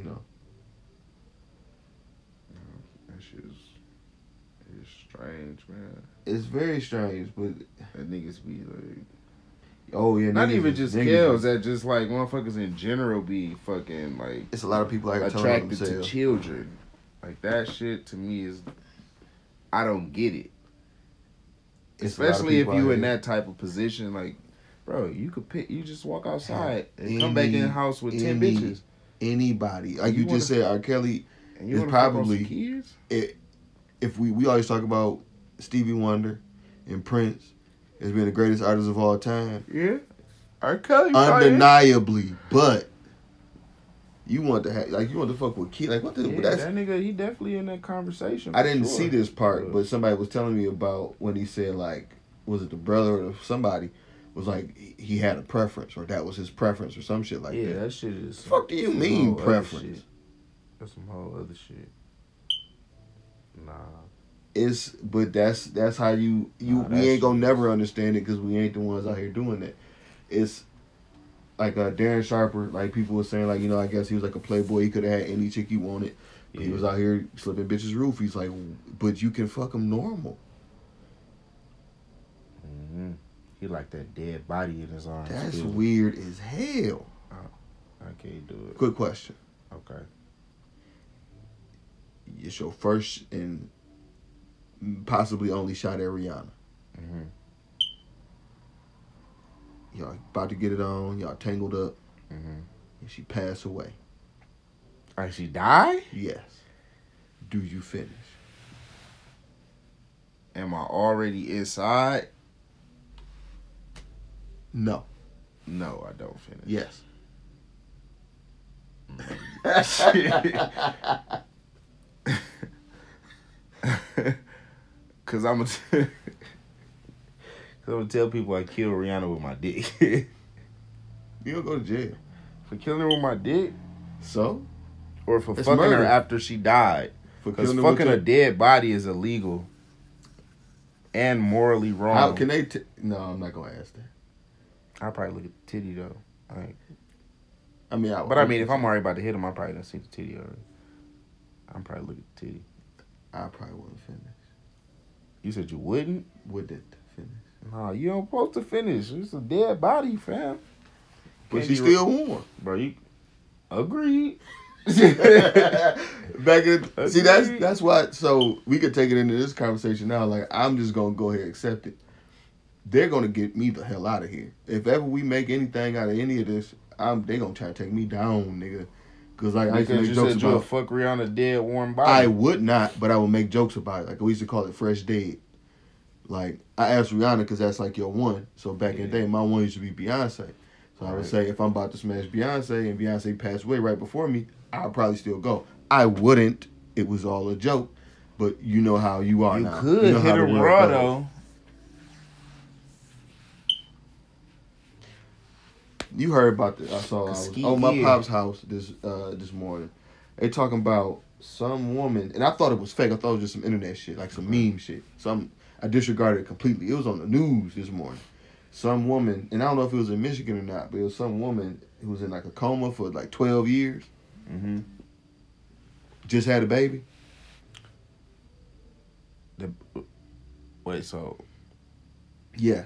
Speaker 2: That shit is strange, man.
Speaker 1: It's very strange, but
Speaker 2: that niggas be like.
Speaker 1: Oh yeah,
Speaker 2: not even just Kels, that just like motherfuckers in general be fucking like.
Speaker 1: It's a lot of people like
Speaker 2: attracted to children. Like, that shit to me is, I don't get it. Especially if you in that type of position, like, bro, you just walk outside and come back in the house with 10 bitches.
Speaker 1: Anybody, like you just said, R. Kelly
Speaker 2: is
Speaker 1: probably
Speaker 2: kids.
Speaker 1: If we always talk about Stevie Wonder and Prince as being the greatest artists of all time.
Speaker 2: Yeah. R. Kelly.
Speaker 1: Undeniably, but you want to have you want to fuck with Keith. Like what the?
Speaker 2: Yeah,
Speaker 1: That's,
Speaker 2: that nigga, he definitely in that conversation.
Speaker 1: I didn't see this part, but somebody was telling me about when he said like, was it the brother or somebody was like he had a preference or that was his preference or some shit like that.
Speaker 2: Yeah, that shit is.
Speaker 1: Fuck do you mean preference?
Speaker 2: That's some whole other shit. Nah.
Speaker 1: But that's how we ain't gonna never understand it because we ain't the ones out here doing that. It's like Darren Sharper, like people were saying, like, you know, I guess he was like a playboy. He could have had any chick he wanted. But he was out here slipping bitches' roof. He's like, but you can fuck him normal.
Speaker 2: Mm-hmm. He like that dead body in his arms.
Speaker 1: That's weird as hell.
Speaker 2: I can't do it.
Speaker 1: Quick question.
Speaker 2: Okay.
Speaker 1: It's your first and possibly only shot at Rihanna.
Speaker 2: Mm-hmm.
Speaker 1: Y'all about to get it on. Y'all tangled up.
Speaker 2: Mm-hmm.
Speaker 1: And she passed away.
Speaker 2: Like she died?
Speaker 1: Yes. Do you finish?
Speaker 2: Am I already inside?
Speaker 1: No.
Speaker 2: No, I don't finish.
Speaker 1: Yes.
Speaker 2: Cause I'm gonna tell people I killed Rihanna with my dick.
Speaker 1: You don't go to jail.
Speaker 2: For killing her with my dick?
Speaker 1: So?
Speaker 2: Or for
Speaker 1: It's
Speaker 2: fucking
Speaker 1: murder.
Speaker 2: her after she died? Because fucking a dead body is illegal and morally wrong.
Speaker 1: How can they? No, I'm not gonna ask that.
Speaker 2: I'll probably look at the titty though.
Speaker 1: I mean,
Speaker 2: if I'm already about to hit him, I probably done see the titty already. I'm probably look at the titty.
Speaker 1: I probably wouldn't finish.
Speaker 2: You said you wouldn't?
Speaker 1: Wouldn't finish.
Speaker 2: Nah, you don't supposed to finish. It's a dead body, fam.
Speaker 1: But she's still warm.
Speaker 2: Bro, you agreed.
Speaker 1: Back in, see, that's why. So we could take it into this conversation now. Like, I'm just gonna go ahead and accept it. They're gonna get me the hell out of here. If ever we make anything out of any of this, they gonna try to take me down, nigga. Cause like I used to make jokes about.
Speaker 2: You would fuck Rihanna dead warm body.
Speaker 1: I would not, but I would make jokes about it. Like we used to call it fresh dead. Like I asked Rihanna because that's like your one. So back in the day, my one used to be Beyonce. So I would say if I'm about to smash Beyonce and Beyonce passed away right before me, I'd probably still go. I wouldn't. It was all a joke. But you know how you are now.
Speaker 2: You could
Speaker 1: know
Speaker 2: hit her raw though.
Speaker 1: You heard about this. I was on my pop's house this morning. They talking about some woman, and I thought it was fake. I thought it was just some internet shit, like some meme shit. I disregarded it completely. It was on the news this morning. Some woman, and I don't know if it was in Michigan or not, but it was some woman who was in like a coma for like 12 years.
Speaker 2: Mm-hmm.
Speaker 1: Just had a baby.
Speaker 2: Wait, so?
Speaker 1: Yes.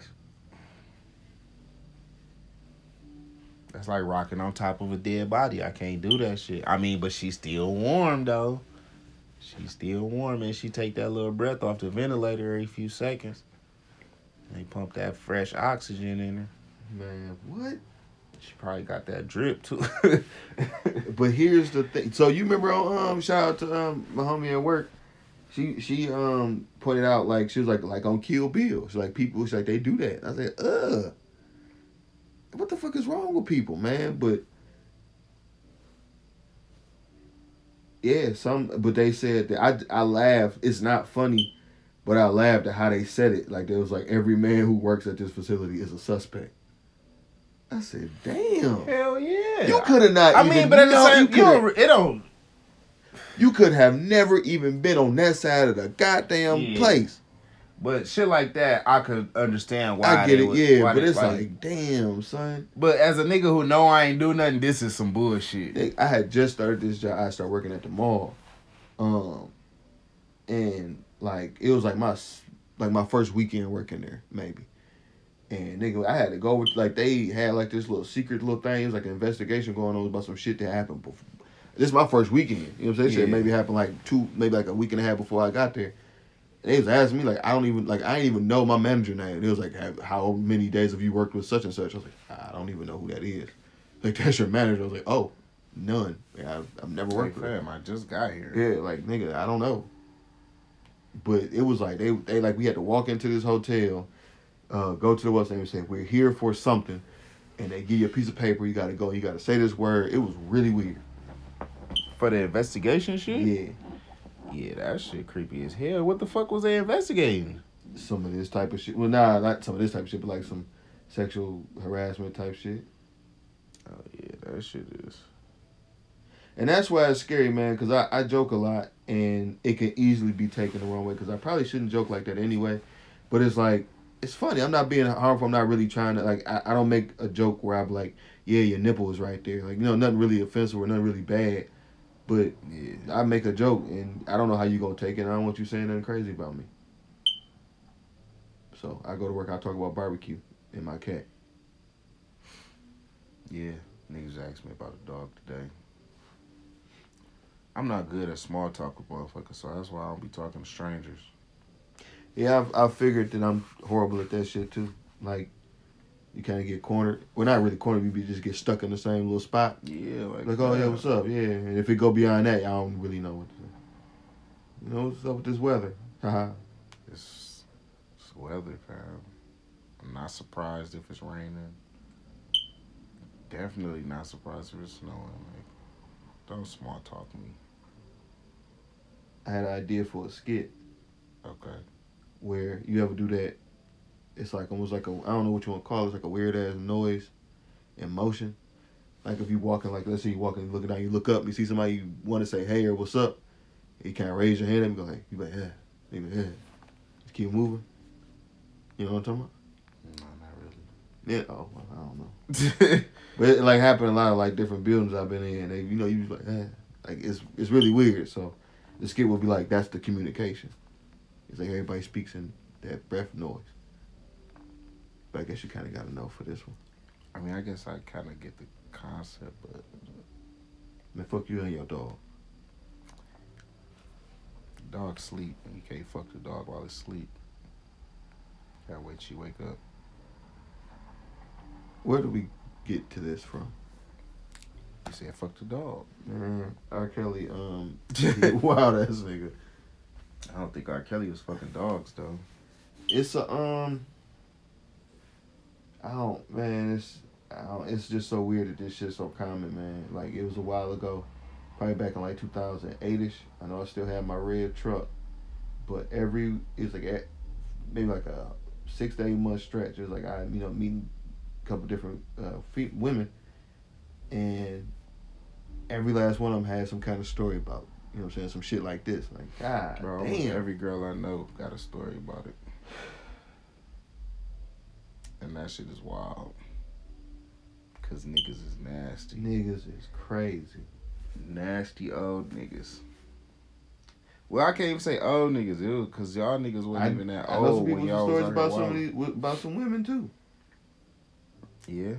Speaker 2: That's like rocking on top of a dead body. I can't do that shit. I mean, but she's still warm though. She's still warm, and she take that little breath off the ventilator every few seconds. They pump that fresh oxygen in her.
Speaker 1: Man, what?
Speaker 2: She probably got that drip too.
Speaker 1: But here's the thing. So you remember shout out to my homie at work. She pointed out like she was like on Kill Bill. She's like she's like they do that. I said, what the fuck is wrong with people, man? But yeah, but they said that I laughed. It's not funny, but I laughed at how they said it. Like there was like every man who works at this facility is a suspect. I said, damn.
Speaker 2: Hell yeah.
Speaker 1: You could have not.
Speaker 2: I mean, but at the same time,
Speaker 1: you could have never even been on that side of the goddamn place.
Speaker 2: But shit like that, I could understand why.
Speaker 1: I get it, but it's like, damn, son.
Speaker 2: But as a nigga who know I ain't do nothing, this is some bullshit.
Speaker 1: I had just started this job. I started working at the mall, and like it was like my first weekend working there, maybe. And nigga, I had to go with like they had like this little secret little thing. It was like an investigation going on about some shit that happened before. This is my first weekend. You know what I'm saying? Shit maybe happened like maybe like a week and a half before I got there. And they was asking me like I didn't even know my manager name. It was like how many days have you worked with such and such? I was like I don't even know who that is. Like that's your manager. I was like oh none. Like, I've never worked with him.
Speaker 2: I just got here.
Speaker 1: Yeah, like nigga, I don't know. But it was like they like we had to walk into this hotel, go to the website and say we're here for something, and they give you a piece of paper. You gotta go. You gotta say this word. It was really weird.
Speaker 2: For the investigation shit?
Speaker 1: Yeah.
Speaker 2: Yeah, that shit creepy as hell. What the fuck was they investigating?
Speaker 1: Some of this type of shit. Well, nah, not some of this type of shit, but like some sexual harassment type shit.
Speaker 2: Oh yeah, that shit is.
Speaker 1: And that's why it's scary, man, because I joke a lot, and it can easily be taken the wrong way, because I probably shouldn't joke like that anyway. But it's like, it's funny. I'm not being harmful. I'm not really trying to, like, I don't make a joke where I'm like, yeah, your nipple is right there. Like, you know, nothing really offensive or nothing really bad. But
Speaker 2: Yeah.
Speaker 1: I make a joke, and I don't know how you going to take it. I don't want you saying nothing crazy about me. So I go to work, I talk about barbecue and my cat.
Speaker 2: Yeah, niggas asked me about a dog today. I'm not good at small talk with motherfuckers, so that's why I don't be talking to strangers.
Speaker 1: Yeah, I figured that I'm horrible at that shit too. Like, you kind of get cornered. Well, not really cornered. You just get stuck in the same little spot.
Speaker 2: Yeah,
Speaker 1: Like, oh yeah, what's up? Yeah, and if it go beyond that, I don't really know what to say. You know, what's up with this weather? Haha.
Speaker 2: It's weather, fam. I'm not surprised if it's raining. Definitely not surprised if it's snowing. Like, don't small talk me.
Speaker 1: I had an idea for a skit
Speaker 2: Okay.
Speaker 1: where you ever do that. It's like almost like I don't know what you want to call it. It's like a weird ass noise and motion. Like if you walking, like let's say you walking, looking down, you look up, you see somebody you want to say hey or what's up, you kind of raise your hand and go like, you like yeah, maybe yeah, just keep moving. You know what I'm talking about?
Speaker 2: No, not really.
Speaker 1: Yeah. Oh, well, I don't know. But it like happened in a lot of like different buildings I've been in. They, you know, you was like like it's really weird. So the skit will be like that's the communication. It's like everybody speaks in that breath noise. But I guess you kind of got to know for this one.
Speaker 2: I mean, I guess I kind of get the concept, but
Speaker 1: Man, fuck you and your dog.
Speaker 2: dog sleep, and you can't fuck the dog while it's asleep. Gotta wait till you wake up.
Speaker 1: Where do we get to this from?
Speaker 2: You said fuck the dog.
Speaker 1: Man, R. Kelly, wild ass nigga.
Speaker 2: I don't think R. Kelly was fucking dogs though.
Speaker 1: It's a it's just so weird that this shit's so common, man. Like it was a while ago, probably back in like 2008ish. I know I still have my red truck, but it's like maybe like a 6 to 8 month stretch. It was like I meeting a couple different women, and every last one of them had some kind of story about, you know what I'm saying, some shit like this. Like, God
Speaker 2: Bro,
Speaker 1: damn.
Speaker 2: every girl I know got a story about it. And that shit is wild. Cause niggas is nasty.
Speaker 1: Niggas is crazy.
Speaker 2: Nasty old niggas. Well, I can't even say old niggas. It was cause y'all niggas wasn't even that
Speaker 1: I know some
Speaker 2: old
Speaker 1: people
Speaker 2: when
Speaker 1: with
Speaker 2: y'all was
Speaker 1: stories
Speaker 2: out
Speaker 1: about
Speaker 2: here wild.
Speaker 1: about some women too.
Speaker 2: Yeah.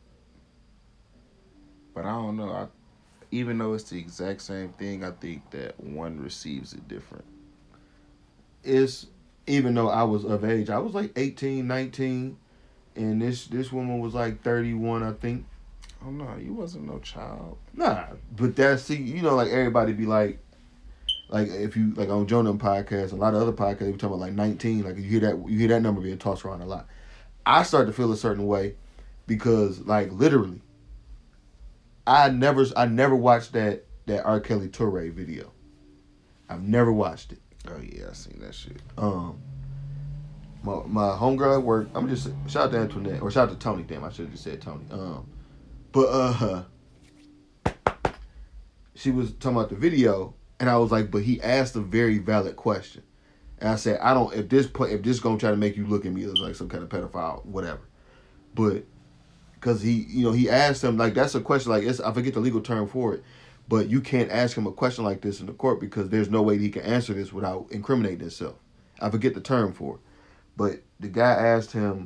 Speaker 2: But I don't know. Even though it's the exact same thing, I think that one receives it different.
Speaker 1: It's, even though I was of age, I was like 18, 19, and this woman was like 31, I think.
Speaker 2: Oh no, you wasn't no child.
Speaker 1: Nah, but that's, see, you know, like everybody be like if you, like on Jonah podcast, a lot of other podcasts, they be talking about like 19, like you hear that number being tossed around a lot. I start to feel a certain way because, like, literally, I never watched that R. Kelly Touré video. I've never watched it.
Speaker 2: Oh yeah, I seen that shit.
Speaker 1: My homegirl at work, I'm just shout out to Antoinette, or shout out to Tony. Damn, I should have just said Tony. But she was talking about the video, and I was like, but he asked a very valid question, and I said, I don't, if this gonna try to make you look at me as like some kind of pedophile, whatever, but because he asked him, like, that's a question, like, I forget the legal term for it, but you can't ask him a question like this in the court because there's no way he can answer this without incriminating himself. I forget the term for it. But the guy asked him,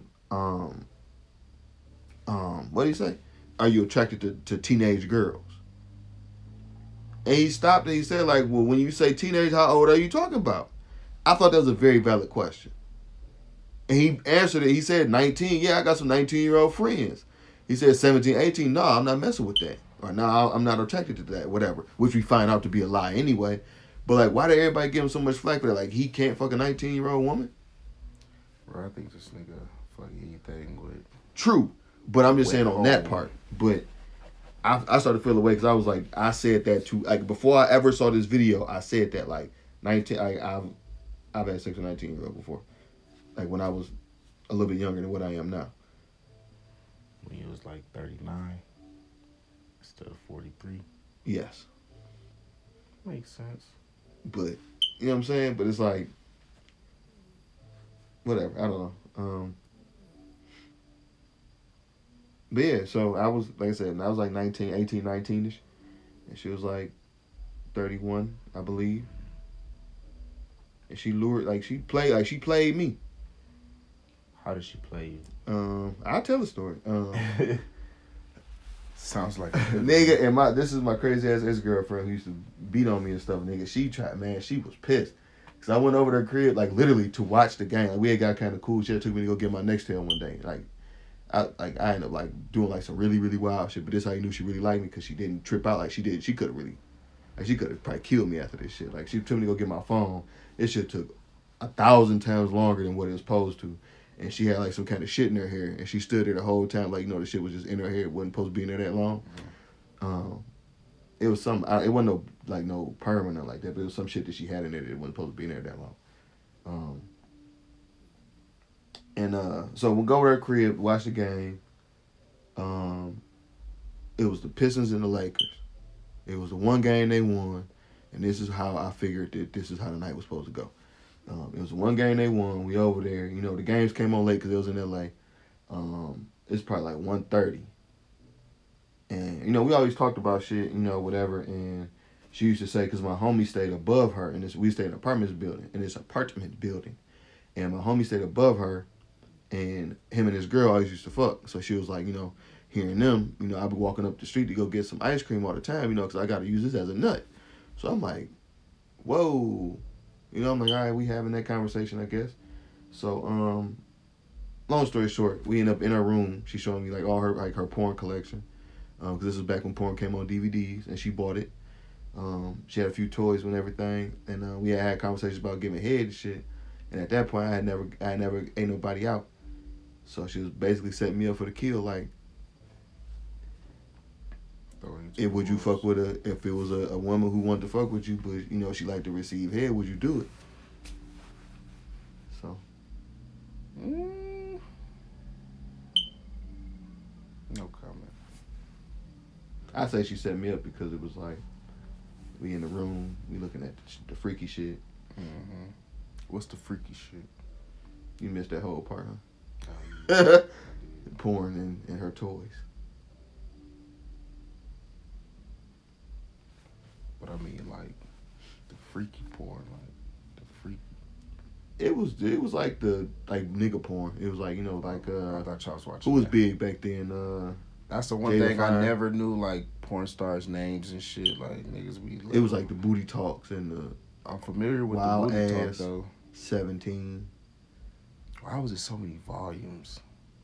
Speaker 1: what did he say? Are you attracted to teenage girls? And he stopped and he said, like, well, when you say teenage, how old are you talking about? I thought that was a very valid question. And he answered it. He said 19. Yeah, I got some 19-year-old friends. He said 17, 18. No, I'm not messing with that. Or no, I'm not attracted to that, whatever. Which we find out to be a lie anyway. But like, why did everybody give him so much flack for that? Like, he can't fuck a 19-year-old woman?
Speaker 2: Bro, I think this nigga fuck anything with.
Speaker 1: True, but I'm just
Speaker 2: With
Speaker 1: saying on that
Speaker 2: home.
Speaker 1: part. But I started to feel away because I was like, I said that too. Like before I ever saw this video, I said that like 19. I've had sex with a 19-year-old before, like when I was a little bit younger than what I am now.
Speaker 2: When he was like 39 instead of 43.
Speaker 1: Yes,
Speaker 2: Makes sense.
Speaker 1: but you know what I'm saying. But it's like whatever. I don't know. But yeah, so I was, like I said, I was like 19, 18, 19-ish. And she was like 31, I believe. And she played me.
Speaker 2: How did she play you?
Speaker 1: I'll tell the story.
Speaker 2: Sounds like
Speaker 1: Nigga, and this is my crazy ass ex-girlfriend who used to beat on me and stuff, nigga. She was pissed. Cause I went over to her crib, like literally to watch the game. Like we had got kind of cool. She had took me to go get my Nextel one day. I ended up like doing like some really, really wild shit, but this how you knew she really liked me, because she didn't trip out like she did. She could have probably killed me after this shit. Like she took me to go get my phone. This shit took 1,000 times longer than what it was supposed to. And she had like some kind of shit in her hair, and she stood there the whole time like, the shit was just in her hair. It wasn't supposed to be in there that long. It was some, it wasn't no perm or nothing like that, but it was some shit that she had in there that wasn't supposed to be in there that long. So we'll go to her crib, watch the game. It was the Pistons and the Lakers. It was the one game they won, and this is how I figured that this is how the night was supposed to go. It was the one game they won. We over there. The games came on late because it was in L.A. It's probably like 1:30. And, we always talked about shit, whatever. And she used to say, because my homie stayed above her, and we stayed in an apartment building. And my homie stayed above her, and him and his girl always used to fuck. So she was like, hearing them, I'd be walking up the street to go get some ice cream all the time, because I got to use this as a nut. So I'm like, whoa. I'm like, all right, we having that conversation, I guess. So, long story short, we end up in her room. She's showing me, like, all her porn collection. Because this was back when porn came on DVDs, and she bought it. She had a few toys and everything. And we had conversations about giving head and shit. And at that point, I had never ate nobody out. So she was basically setting me up for the kill, like, would you fuck with if it was a woman who wanted to fuck with you, but, she liked to receive head, would you do it? So.
Speaker 2: No comment.
Speaker 1: I say she set me up because it was like, we in the room, we looking at the freaky shit.
Speaker 2: Mm-hmm. What's the freaky shit?
Speaker 1: You missed that whole part, huh?
Speaker 2: Yeah.
Speaker 1: Porn and her toys.
Speaker 2: But I mean, like, the freaky porn, like, the freaky.
Speaker 1: It was like the nigga porn. It was like,
Speaker 2: I thought y'all was watching.
Speaker 1: Who was big back then?
Speaker 2: That's the one
Speaker 1: Jada
Speaker 2: thing
Speaker 1: Fire.
Speaker 2: I never knew, like, porn stars' names and shit. Like, niggas be.
Speaker 1: It was like the booty talks and the
Speaker 2: I'm familiar with
Speaker 1: Wild
Speaker 2: the booty
Speaker 1: Ass.
Speaker 2: talk though.
Speaker 1: 17.
Speaker 2: Why was it so many volumes?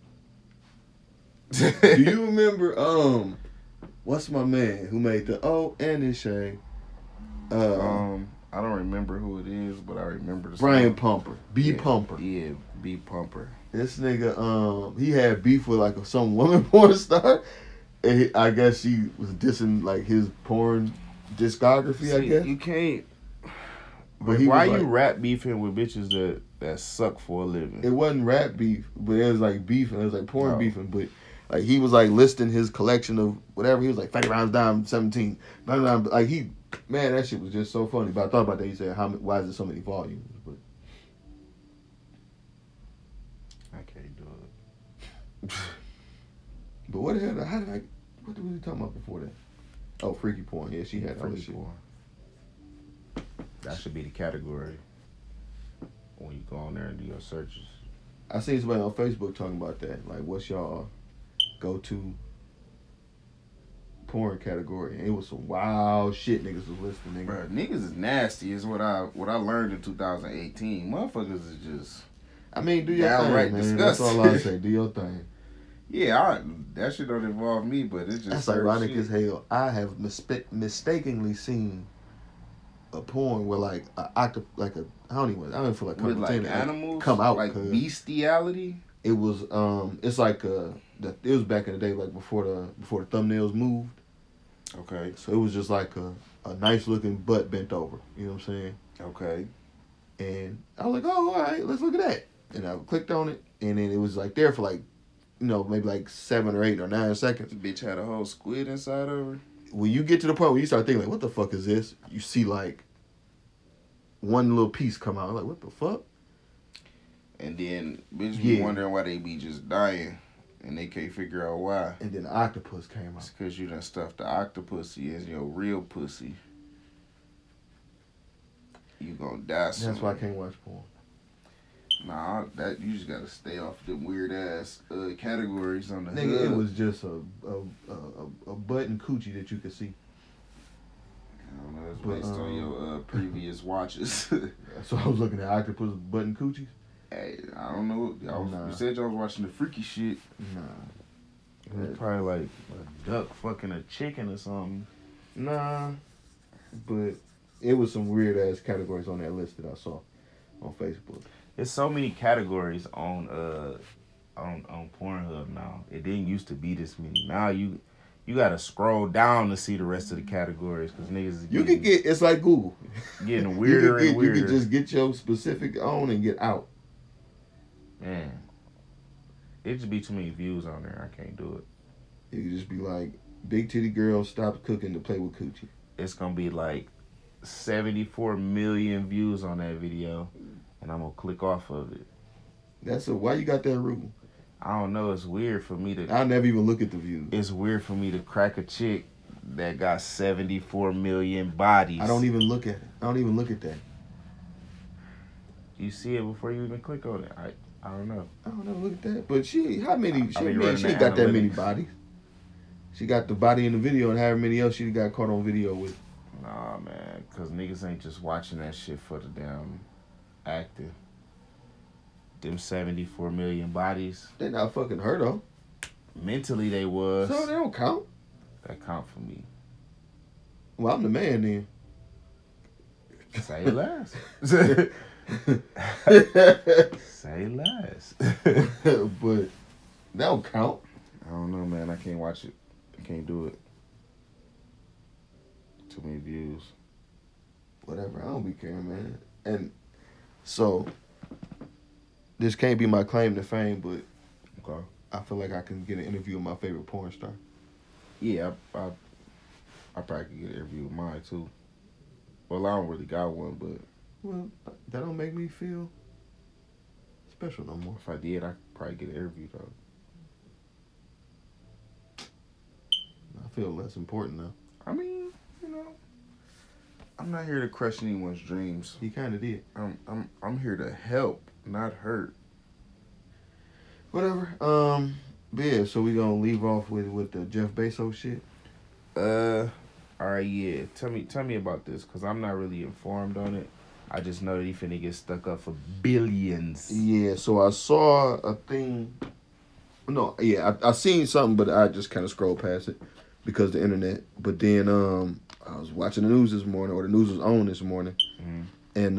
Speaker 1: Do you remember what's my man who made the and the Shay?
Speaker 2: I don't remember who it is, but I remember the
Speaker 1: Brian
Speaker 2: song.
Speaker 1: Pumper. B Pumper.
Speaker 2: Yeah, B Pumper.
Speaker 1: This nigga, he had beef with like some woman porn star. And I guess she was dissing like his porn discography, I guess.
Speaker 2: You can't.
Speaker 1: But
Speaker 2: Why
Speaker 1: was
Speaker 2: you
Speaker 1: like,
Speaker 2: rap beefing with bitches that suck for a living?
Speaker 1: it wasn't rap beef, but it was like beefing. It was like porn
Speaker 2: Oh.
Speaker 1: beefing. But like he was like listing his collection of whatever. He was like 30 rounds down, 17. Like man, that shit was just so funny. But I thought about that. He said, why is there so many volumes? But
Speaker 2: I can't do it.
Speaker 1: But what the hell? What were we talking about before that? Oh, freaky porn. Yeah, she had all this shit.
Speaker 2: porn. That should be the category when you go on there and do your searches.
Speaker 1: I seen somebody on Facebook talking about that. Like, what's y'all go-to porn category? And it was some wild shit niggas was listening.
Speaker 2: Bro, niggas is nasty is what I learned in 2018. Motherfuckers is just.
Speaker 1: I mean, do your
Speaker 2: downright
Speaker 1: thing, man.
Speaker 2: disgusting.
Speaker 1: That's all I say. Do your thing.
Speaker 2: Yeah, that shit don't involve me, but it's just.
Speaker 1: That's
Speaker 2: certain
Speaker 1: ironic
Speaker 2: shit.
Speaker 1: as hell. I have mistakenly seen a porn where like I don't feel like
Speaker 2: with like
Speaker 1: it
Speaker 2: animals
Speaker 1: come out
Speaker 2: like bestiality.
Speaker 1: It was it's like it was back in the day like before the thumbnails moved.
Speaker 2: Okay.
Speaker 1: So it was just like a nice looking butt bent over. You know what I'm saying?
Speaker 2: Okay.
Speaker 1: And I was like, oh, all right, let's look at that. And I clicked on it, and then it was like there for like, maybe like 7 or 8 or 9 seconds.
Speaker 2: Bitch had a whole squid inside of her.
Speaker 1: When you get to the point where you start thinking like, what the fuck is this? You see like one little piece come out. Like, what the fuck?
Speaker 2: And then bitches be wondering why they be just dying, and they can't figure out why.
Speaker 1: And then the octopus came out.
Speaker 2: It's because you done stuffed the octopus as your real pussy. You gonna die soon.
Speaker 1: That's why I can't watch porn.
Speaker 2: Nah, that you just gotta stay off them weird ass categories on the
Speaker 1: Nigga,
Speaker 2: hood.
Speaker 1: it was just a butt and coochie that you could see.
Speaker 2: I don't know. It's based on your previous watches.
Speaker 1: So I was looking at octopus butt and coochies.
Speaker 2: Hey, I don't know. You said y'all was watching the freaky shit.
Speaker 1: Nah.
Speaker 2: It was probably like a duck fucking a chicken or something.
Speaker 1: Nah. But it was some weird ass categories on that list that I saw on Facebook.
Speaker 2: There's so many categories on Pornhub now. It didn't used to be this many. Now you gotta scroll down to see the rest of the categories because niggas.
Speaker 1: You can get it's like Google.
Speaker 2: Getting weirder and weirder.
Speaker 1: You can just get your specific on and get out.
Speaker 2: Man, it just be too many views on there. I can't do it.
Speaker 1: You can just be like, big titty girl stops cooking to play with coochie.
Speaker 2: It's gonna be like 74 million views on that video, and I'm gonna click off of it.
Speaker 1: Why you got that rule?
Speaker 2: I don't know. It's weird for me to.
Speaker 1: I never even look at the views.
Speaker 2: It's weird for me to crack a chick that got 74 million bodies.
Speaker 1: I don't even look at it. I don't even look at that.
Speaker 2: You see it before you even click on it. I don't know.
Speaker 1: I don't know. Look at that. But she got
Speaker 2: analytics.
Speaker 1: that many bodies. She got the body in the video and however many else she got caught on video with.
Speaker 2: Nah, man, because niggas ain't just watching that shit for the damn acting. Them 74 million bodies.
Speaker 1: They not fucking her though.
Speaker 2: Mentally they was.
Speaker 1: So they don't count.
Speaker 2: That count for me.
Speaker 1: Well, I'm the man then.
Speaker 2: Say less. Say less.
Speaker 1: But that don't count.
Speaker 2: I don't know, man. I can't watch it. I can't do it. Too many views.
Speaker 1: Whatever. I don't be caring, man. And so, this can't be my claim to fame, but
Speaker 2: okay.
Speaker 1: I feel like I can get an interview with my favorite porn star.
Speaker 2: Yeah, I probably could get an interview with mine, too. Well, I don't really got one, but...
Speaker 1: Well, that don't make me feel special no more.
Speaker 2: If I did, I could probably get an interview, though.
Speaker 1: I feel less important now.
Speaker 2: I mean, I'm not here to crush anyone's dreams.
Speaker 1: He kind of did.
Speaker 2: I'm here to help, not hurt.
Speaker 1: Whatever. But yeah, so we gonna leave off with the Jeff Bezos shit.
Speaker 2: All right, yeah. Tell me about this, cause I'm not really informed on it. I just know that he finna get stuck up for billions.
Speaker 1: Yeah. So I saw a thing. No, yeah, I seen something, but I just kind of scrolled past it because of the internet. But then I was watching the news this morning, or the news was on this morning, and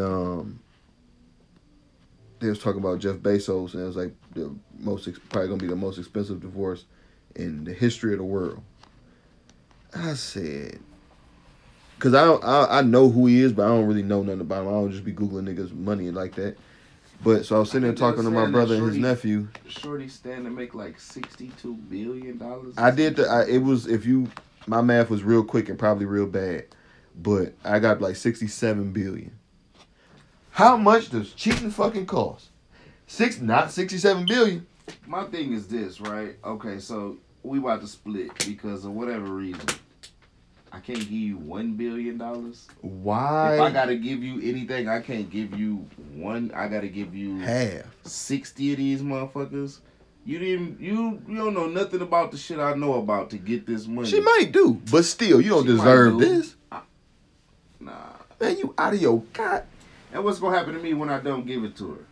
Speaker 1: they was talking about Jeff Bezos, and it was like probably gonna be the most expensive divorce in the history of the world. I said, because I know who he is, but I don't really know nothing about him. I don't just be Googling niggas' money like that. But so I was sitting there talking to my brother and his nephew.
Speaker 2: Shorty stand to make like $62 billion.
Speaker 1: I did my math was real quick and probably real bad, but I got like 67 billion. How much does cheating fucking cost? Not 67 billion.
Speaker 2: My thing is this, right? Okay, so we about to split because of whatever reason. I can't give you $1 billion.
Speaker 1: Why?
Speaker 2: If I gotta give you anything, I can't give you one. I gotta give you
Speaker 1: half. 60
Speaker 2: of these motherfuckers. You don't know nothing about the shit I know about to get this money.
Speaker 1: She might do, but still, you don't deserve this.
Speaker 2: Nah.
Speaker 1: Man, you out of your god.
Speaker 2: And what's gonna happen to me when I don't give it to her?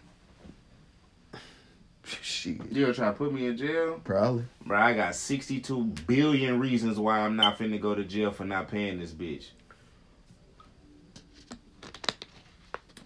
Speaker 1: Shit.
Speaker 2: You gonna try to put me in jail?
Speaker 1: Probably.
Speaker 2: Bro, I got 62 billion reasons why I'm not finna go to jail for not paying this bitch.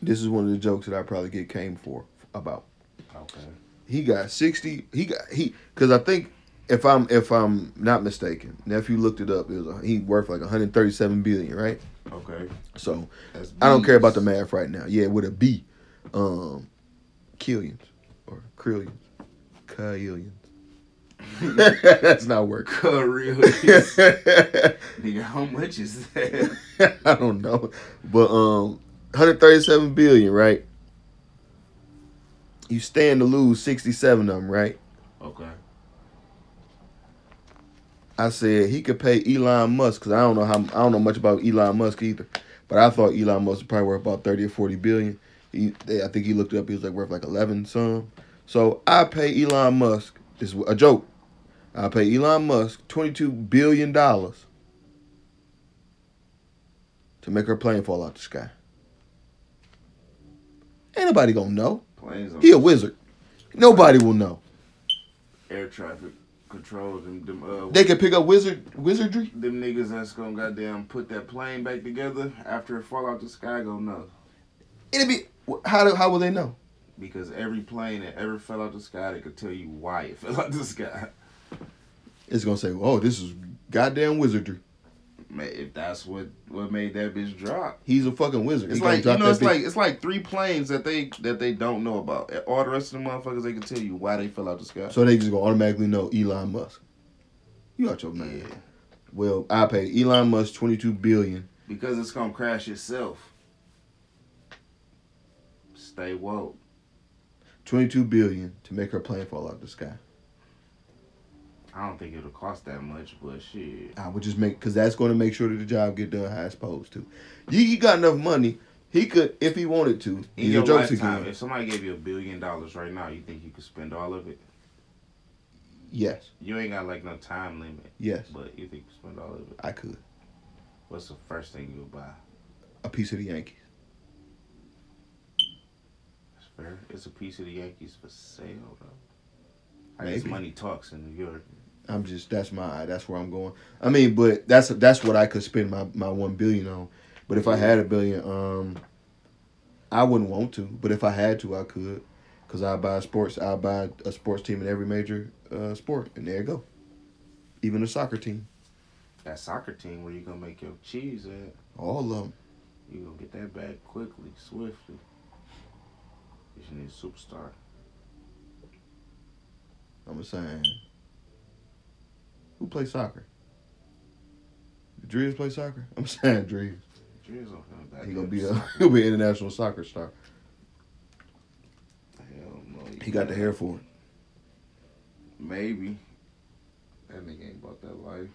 Speaker 1: This is one of the jokes that I probably get came for about.
Speaker 2: Okay.
Speaker 1: He got 60. Because I think if I'm not mistaken, nephew looked it up. It was he worth like 137 billion, right?
Speaker 2: Okay.
Speaker 1: So
Speaker 2: That's
Speaker 1: I don't care about the
Speaker 2: B's.
Speaker 1: math right now. Yeah, with a B, killions or krillions, kaillions. That's not working.
Speaker 2: Nigga, how much is that?
Speaker 1: I don't know, but 137 billion, right? You stand to lose 67 of them, right?
Speaker 2: Okay.
Speaker 1: I said he could pay Elon Musk because I don't know much about Elon Musk either, but I thought Elon Musk was probably worth about 30 or 40 billion. I think he looked it up. He was like worth like 11 some. So I pay Elon Musk. This is a joke. I pay Elon Musk $22 billion to make her plane fall out the sky. Ain't nobody gonna know.
Speaker 2: Planes on
Speaker 1: He a wizard. Nobody will know.
Speaker 2: air traffic control. Them
Speaker 1: They can pick up wizardry.
Speaker 2: them niggas that's gonna goddamn put that plane back together after it fall out the sky gonna know.
Speaker 1: It'd be how will they know?
Speaker 2: Because every plane that ever fell out the sky, they could tell you why it fell out the sky.
Speaker 1: It's gonna say, "Oh, this is goddamn wizardry."
Speaker 2: Man, if that's what made that bitch drop.
Speaker 1: He's a fucking wizard.
Speaker 2: It's
Speaker 1: He
Speaker 2: like
Speaker 1: gonna drop that bitch.
Speaker 2: it's like 3 planes that they don't know about. All the rest of the motherfuckers they can tell you why they fell out the sky.
Speaker 1: So they just gonna automatically know Elon Musk. You out your mind.
Speaker 2: Yeah.
Speaker 1: Well, I paid Elon Musk $22 billion.
Speaker 2: Because it's gonna crash itself. Stay woke.
Speaker 1: $22 billion to make her plane fall out the sky.
Speaker 2: I don't think it'll cost that much, but shit.
Speaker 1: I would just because that's going to make sure that the job get done how it's supposed to. He got enough money. He could, if he wanted to.
Speaker 2: In your
Speaker 1: jokes
Speaker 2: lifetime,
Speaker 1: again.
Speaker 2: if somebody gave you $1 billion right now, you think you could spend all of it?
Speaker 1: Yes.
Speaker 2: You ain't got like no time limit.
Speaker 1: Yes.
Speaker 2: But you think you spend all of it?
Speaker 1: I could.
Speaker 2: What's the first thing you would buy?
Speaker 1: A piece of the Yankees.
Speaker 2: That's fair. It's a piece of the Yankees for sale, though. I guess
Speaker 1: Maybe.
Speaker 2: money talks in New York.
Speaker 1: That's where I'm going. I mean, but that's what I could spend my $1 billion on. But if I had $1 billion, I wouldn't want to. But if I had to, I could. Cause I buy a sports team in every major sport, and there you go. Even a soccer team.
Speaker 2: That soccer team where you gonna make your cheese at,
Speaker 1: All of them.
Speaker 2: you gonna get that back quickly, swiftly. You should need a superstar.
Speaker 1: I'm saying. Who plays soccer? The Drees play soccer? I'm saying Drees.
Speaker 2: Drees don't come back.
Speaker 1: He'll be an international soccer star.
Speaker 2: Hell no.
Speaker 1: He got the hair for it.
Speaker 2: Maybe. That nigga ain't about that life.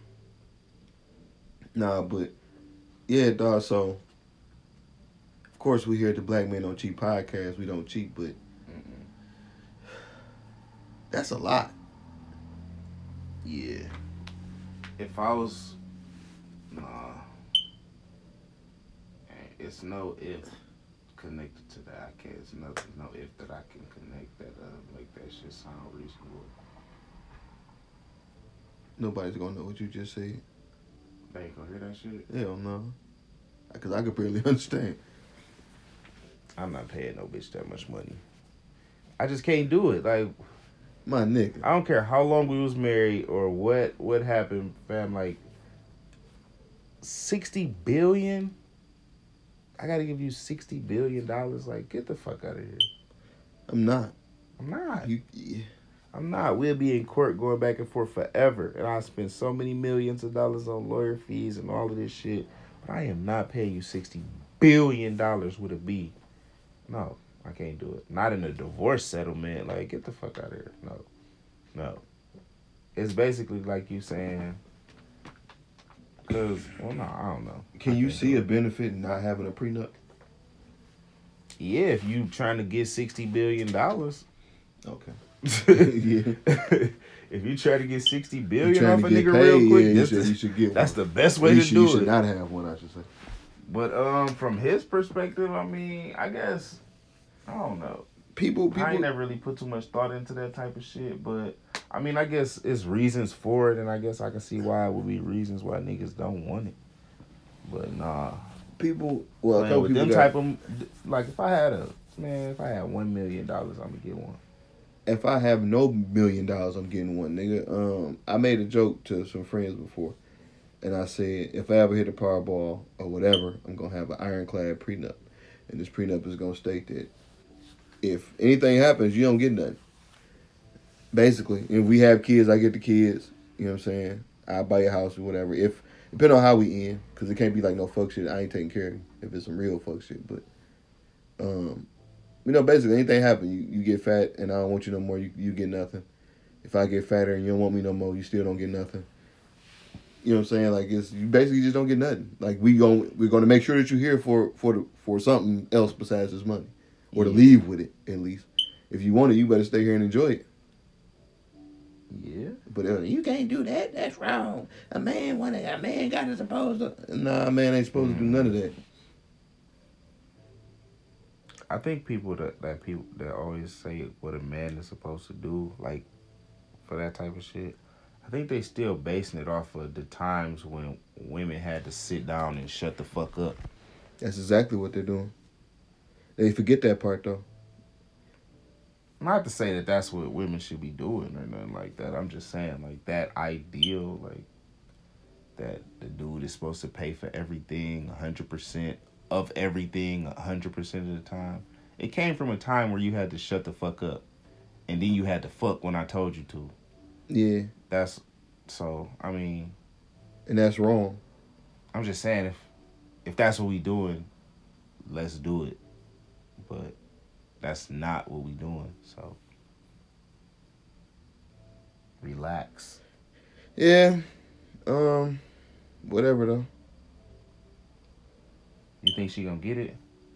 Speaker 1: Nah, but yeah, dog. So, of course, we here at the Black Men Don't Cheat podcast. We don't cheat, but that's a lot.
Speaker 2: Yeah. If I was, nah. It's no if connected to that. I can't. It's no if that I can connect that make that shit sound reasonable.
Speaker 1: Nobody's gonna know what you just said.
Speaker 2: They ain't gonna hear that shit.
Speaker 1: Hell no, because I could barely understand.
Speaker 2: I'm not paying no bitch that much money. I just can't do it. Like,
Speaker 1: My nigga.
Speaker 2: I don't care how long we was married or what happened, fam. Like, 60 billion. I gotta give you $60 billion. Like, get the fuck out of here.
Speaker 1: I'm not.
Speaker 2: I'm not.
Speaker 1: Yeah.
Speaker 2: I'm not. We'll be in court going back and forth forever. And I spent so many millions of dollars on lawyer fees and all of this shit. But I am not paying you $60 billion with a B. No, I can't do it. Not in a divorce settlement. Like, get the fuck out of here. No. It's basically like you saying, because, well, no, I don't know.
Speaker 1: Can you see a benefit in not having a prenup?
Speaker 2: Yeah, if you trying to get $60 billion.
Speaker 1: Okay.
Speaker 2: Yeah. If you try to get $60 billion off a nigga
Speaker 1: paid,
Speaker 2: real quick,
Speaker 1: yeah, you should get
Speaker 2: that's
Speaker 1: one.
Speaker 2: the best way to do
Speaker 1: You
Speaker 2: it.
Speaker 1: should not have one, I should say.
Speaker 2: But from his perspective, I mean, I guess I don't know.
Speaker 1: People
Speaker 2: I ain't never really put too much thought into that type of shit, but I mean, I guess it's reasons for it, and I guess I can see why it would be reasons why niggas don't want it. But nah,
Speaker 1: people. Well, a
Speaker 2: Playing
Speaker 1: couple
Speaker 2: with
Speaker 1: people
Speaker 2: them
Speaker 1: got,
Speaker 2: type of like if I had $1 million, I'm gonna get one.
Speaker 1: if I have no $1 million, I'm getting one, nigga. I made a joke to some friends before, and I said if I ever hit a Powerball or whatever, I'm gonna have an ironclad prenup, and this prenup is gonna state that if anything happens, you don't get nothing. Basically, if we have kids, I get the kids. You know what I'm saying? I buy a house or whatever. If depending on how we end, because it can't be like no fuck shit. I ain't taking care of you if it's some real fuck shit. But basically anything happen, you get fat and I don't want you no more. You get nothing. If I get fatter and you don't want me no more, you still don't get nothing. You know what I'm saying? Like you basically just don't get nothing. Like we're gonna make sure that you're here for something else besides this money, or to leave with it at least. If you want it, you better stay here and enjoy it.
Speaker 2: Yeah.
Speaker 1: But you can't do that. That's wrong. A man got to supposed to. Nah, a man ain't supposed to do none of that.
Speaker 2: I think people that always say what a man is supposed to do, like for that type of shit, I think they still basing it off of the times when women had to sit down and shut the fuck up.
Speaker 1: That's exactly what they're doing. They forget that part though.
Speaker 2: Not to say that that's what women should be doing or nothing like that. I'm just saying, like, that ideal, like, that the dude is supposed to pay for everything, 100% of everything, 100% of the time. It came from a time where you had to shut the fuck up. And then you had to fuck when I told you to.
Speaker 1: Yeah.
Speaker 2: I mean.
Speaker 1: And that's wrong.
Speaker 2: I'm just saying, if that's what we doing, let's do it. But that's not what we doing, so relax.
Speaker 1: Yeah. Whatever though.
Speaker 2: You think she gonna get it?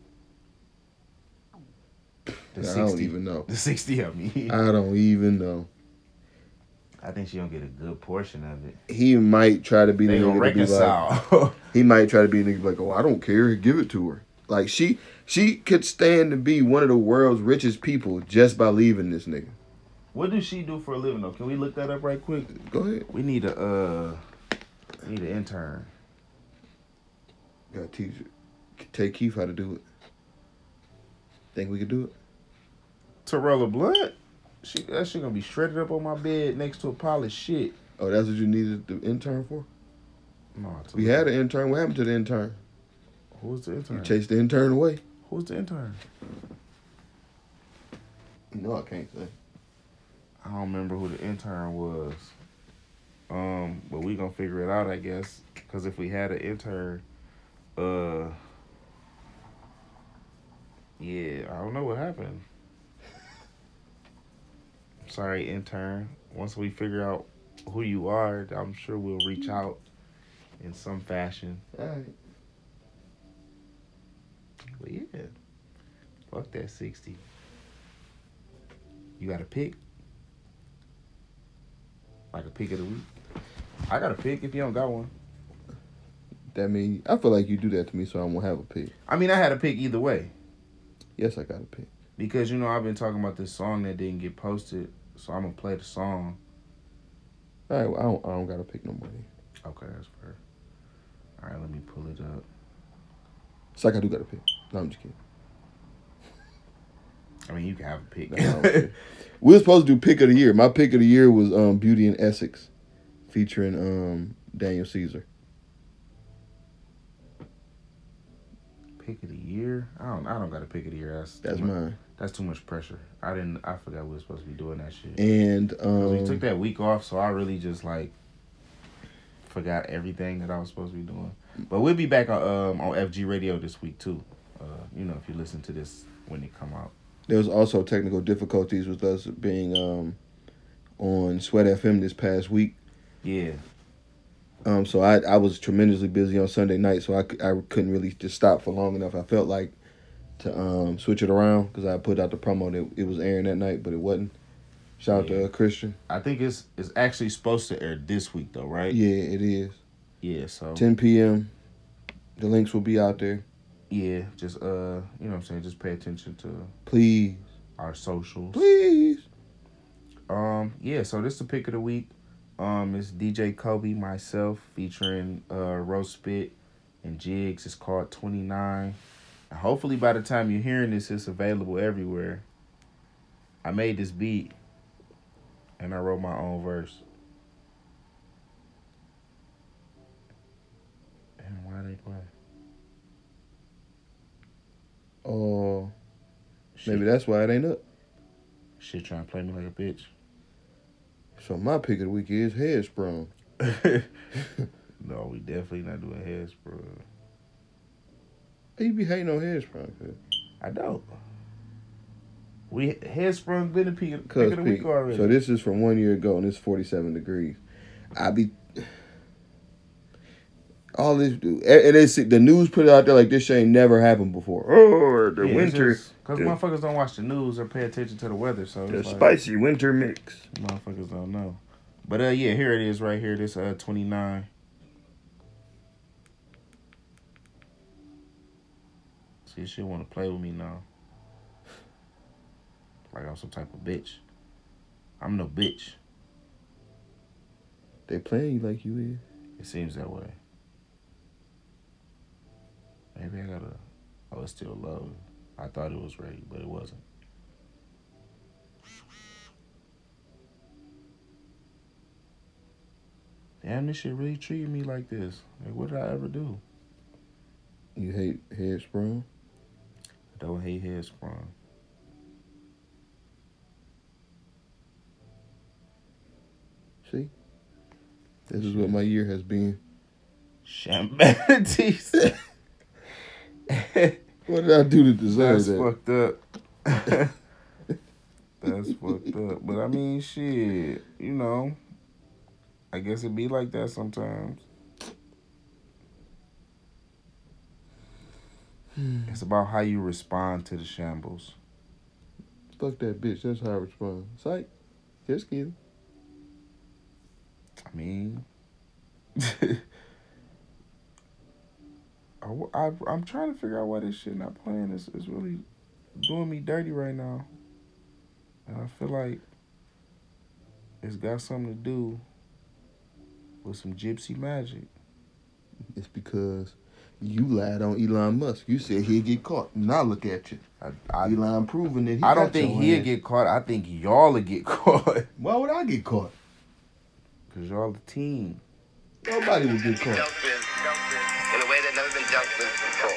Speaker 1: I don't even know.
Speaker 2: The 60, I mean.
Speaker 1: I don't even know.
Speaker 2: I think she gonna get a good portion of it.
Speaker 1: He might try to be the nigga to be like, he might try to be the nigga like, oh, I don't care, give it to her. Like she could stand to be one of the world's richest people just by leaving this nigga.
Speaker 2: What does she do for a living though? Can we look that up right quick?
Speaker 1: Go ahead.
Speaker 2: We need an intern.
Speaker 1: Gotta take Keith how to do it. Think we could do it?
Speaker 2: Torella Blunt? That shit gonna be shredded up on my bed next to a pile of shit.
Speaker 1: Oh, that's what you needed the intern for?
Speaker 2: No,
Speaker 1: we had an intern. What happened to the intern?
Speaker 2: Who's the intern?
Speaker 1: You chased the intern away.
Speaker 2: Who's the intern?
Speaker 1: No, I can't say.
Speaker 2: I don't remember who the intern was. But we gonna figure it out, I guess. Cause if we had an intern, yeah, I don't know what happened. Sorry, intern. Once we figure out who you are, I'm sure we'll reach out in some fashion.
Speaker 1: All right.
Speaker 2: But yeah, fuck that 60. You got a pick? Like a pick of the week? I got a pick if you don't got one.
Speaker 1: That mean, I feel like you do that to me, so I won't have a pick.
Speaker 2: I mean, I had a pick either way.
Speaker 1: Yes, I got a pick.
Speaker 2: Because, I've been talking about this song that didn't get posted, so I'm going to play the song.
Speaker 1: All right, well, I don't got to pick no more.
Speaker 2: Okay, that's fair. All right, let me pull it up.
Speaker 1: It's like I do got a pick. No, I'm just kidding.
Speaker 2: I mean, you can have a pick.
Speaker 1: We were supposed to do pick of the year. My pick of the year was Beauty and Essex, featuring Daniel Caesar.
Speaker 2: Pick of the year? I don't got a pick of the year.
Speaker 1: That's mine.
Speaker 2: That's too much pressure. I forgot we were supposed to be doing that shit.
Speaker 1: And
Speaker 2: we took that week off, so I really just forgot everything that I was supposed to be doing. But we'll be back on FG Radio this week too. If you listen to this when it come out.
Speaker 1: There was also technical difficulties with us being on Sweat FM this past week.
Speaker 2: Yeah.
Speaker 1: So I was tremendously busy on Sunday night, so I couldn't really just stop for long enough. I felt like to switch it around because I put out the promo that it was airing that night, but it wasn't. Shout out to Christian.
Speaker 2: I think it's actually supposed to air this week though, right?
Speaker 1: Yeah, it is.
Speaker 2: Yeah, so
Speaker 1: 10 p.m. The links will be out there.
Speaker 2: Yeah, just you know what I'm saying, just pay attention to
Speaker 1: please
Speaker 2: our socials.
Speaker 1: Please.
Speaker 2: Yeah, so this is the pick of the week. It's DJ Kobe, myself, featuring Rose Spit, and jigs. It's called 29. And hopefully by the time you're hearing this, it's available everywhere. I made this beat, and I wrote my own verse. And why they play?
Speaker 1: Oh, maybe that's why it ain't up.
Speaker 2: Shit trying to play me like a bitch.
Speaker 1: So my pick of the week is Headsprung.
Speaker 2: No, we definitely not doing Headsprung.
Speaker 1: You be hating on Headsprung, cuz.
Speaker 2: I don't. Headsprung been a pick of the week already.
Speaker 1: So this is from 1 year ago, and it's 47 degrees. All this, and the news put it out there like this shit ain't never happened before. Oh, the winter.
Speaker 2: Because motherfuckers don't watch the news or pay attention to the weather, so
Speaker 1: the spicy winter mix.
Speaker 2: Motherfuckers don't know. But yeah, here it is right here. This 29. See, she want to play with me now. Like I'm some type of bitch. I'm no bitch.
Speaker 1: They playing you like you is.
Speaker 2: It seems that way. Maybe I gotta. Oh, it's still love. I thought it was ready, but it wasn't. Damn, this shit really treated me like this. Like, what did I ever do?
Speaker 1: You hate Headsprung?
Speaker 2: I don't hate Headsprung.
Speaker 1: See? This is what my year has been.
Speaker 2: Shambanities.
Speaker 1: What did I do to deserve that?
Speaker 2: That's fucked up. That's fucked up. But I mean, shit, you know, I guess it be like that sometimes. It's about how you respond to the shambles.
Speaker 1: Fuck that bitch. That's how I respond. Psych. Just kidding.
Speaker 2: I mean, I'm trying to figure out why this shit not playing. It's really doing me dirty right now. And I feel like it's got something to do with some gypsy magic.
Speaker 1: It's because you lied on Elon Musk. You said he'd get caught. Now look at you. Elon proving that he
Speaker 2: I don't think he'll get caught. I think y'all will get caught.
Speaker 1: Why would I get caught?
Speaker 2: Because y'all the team.
Speaker 1: Nobody will get caught.
Speaker 3: In a way that never been dealt with before.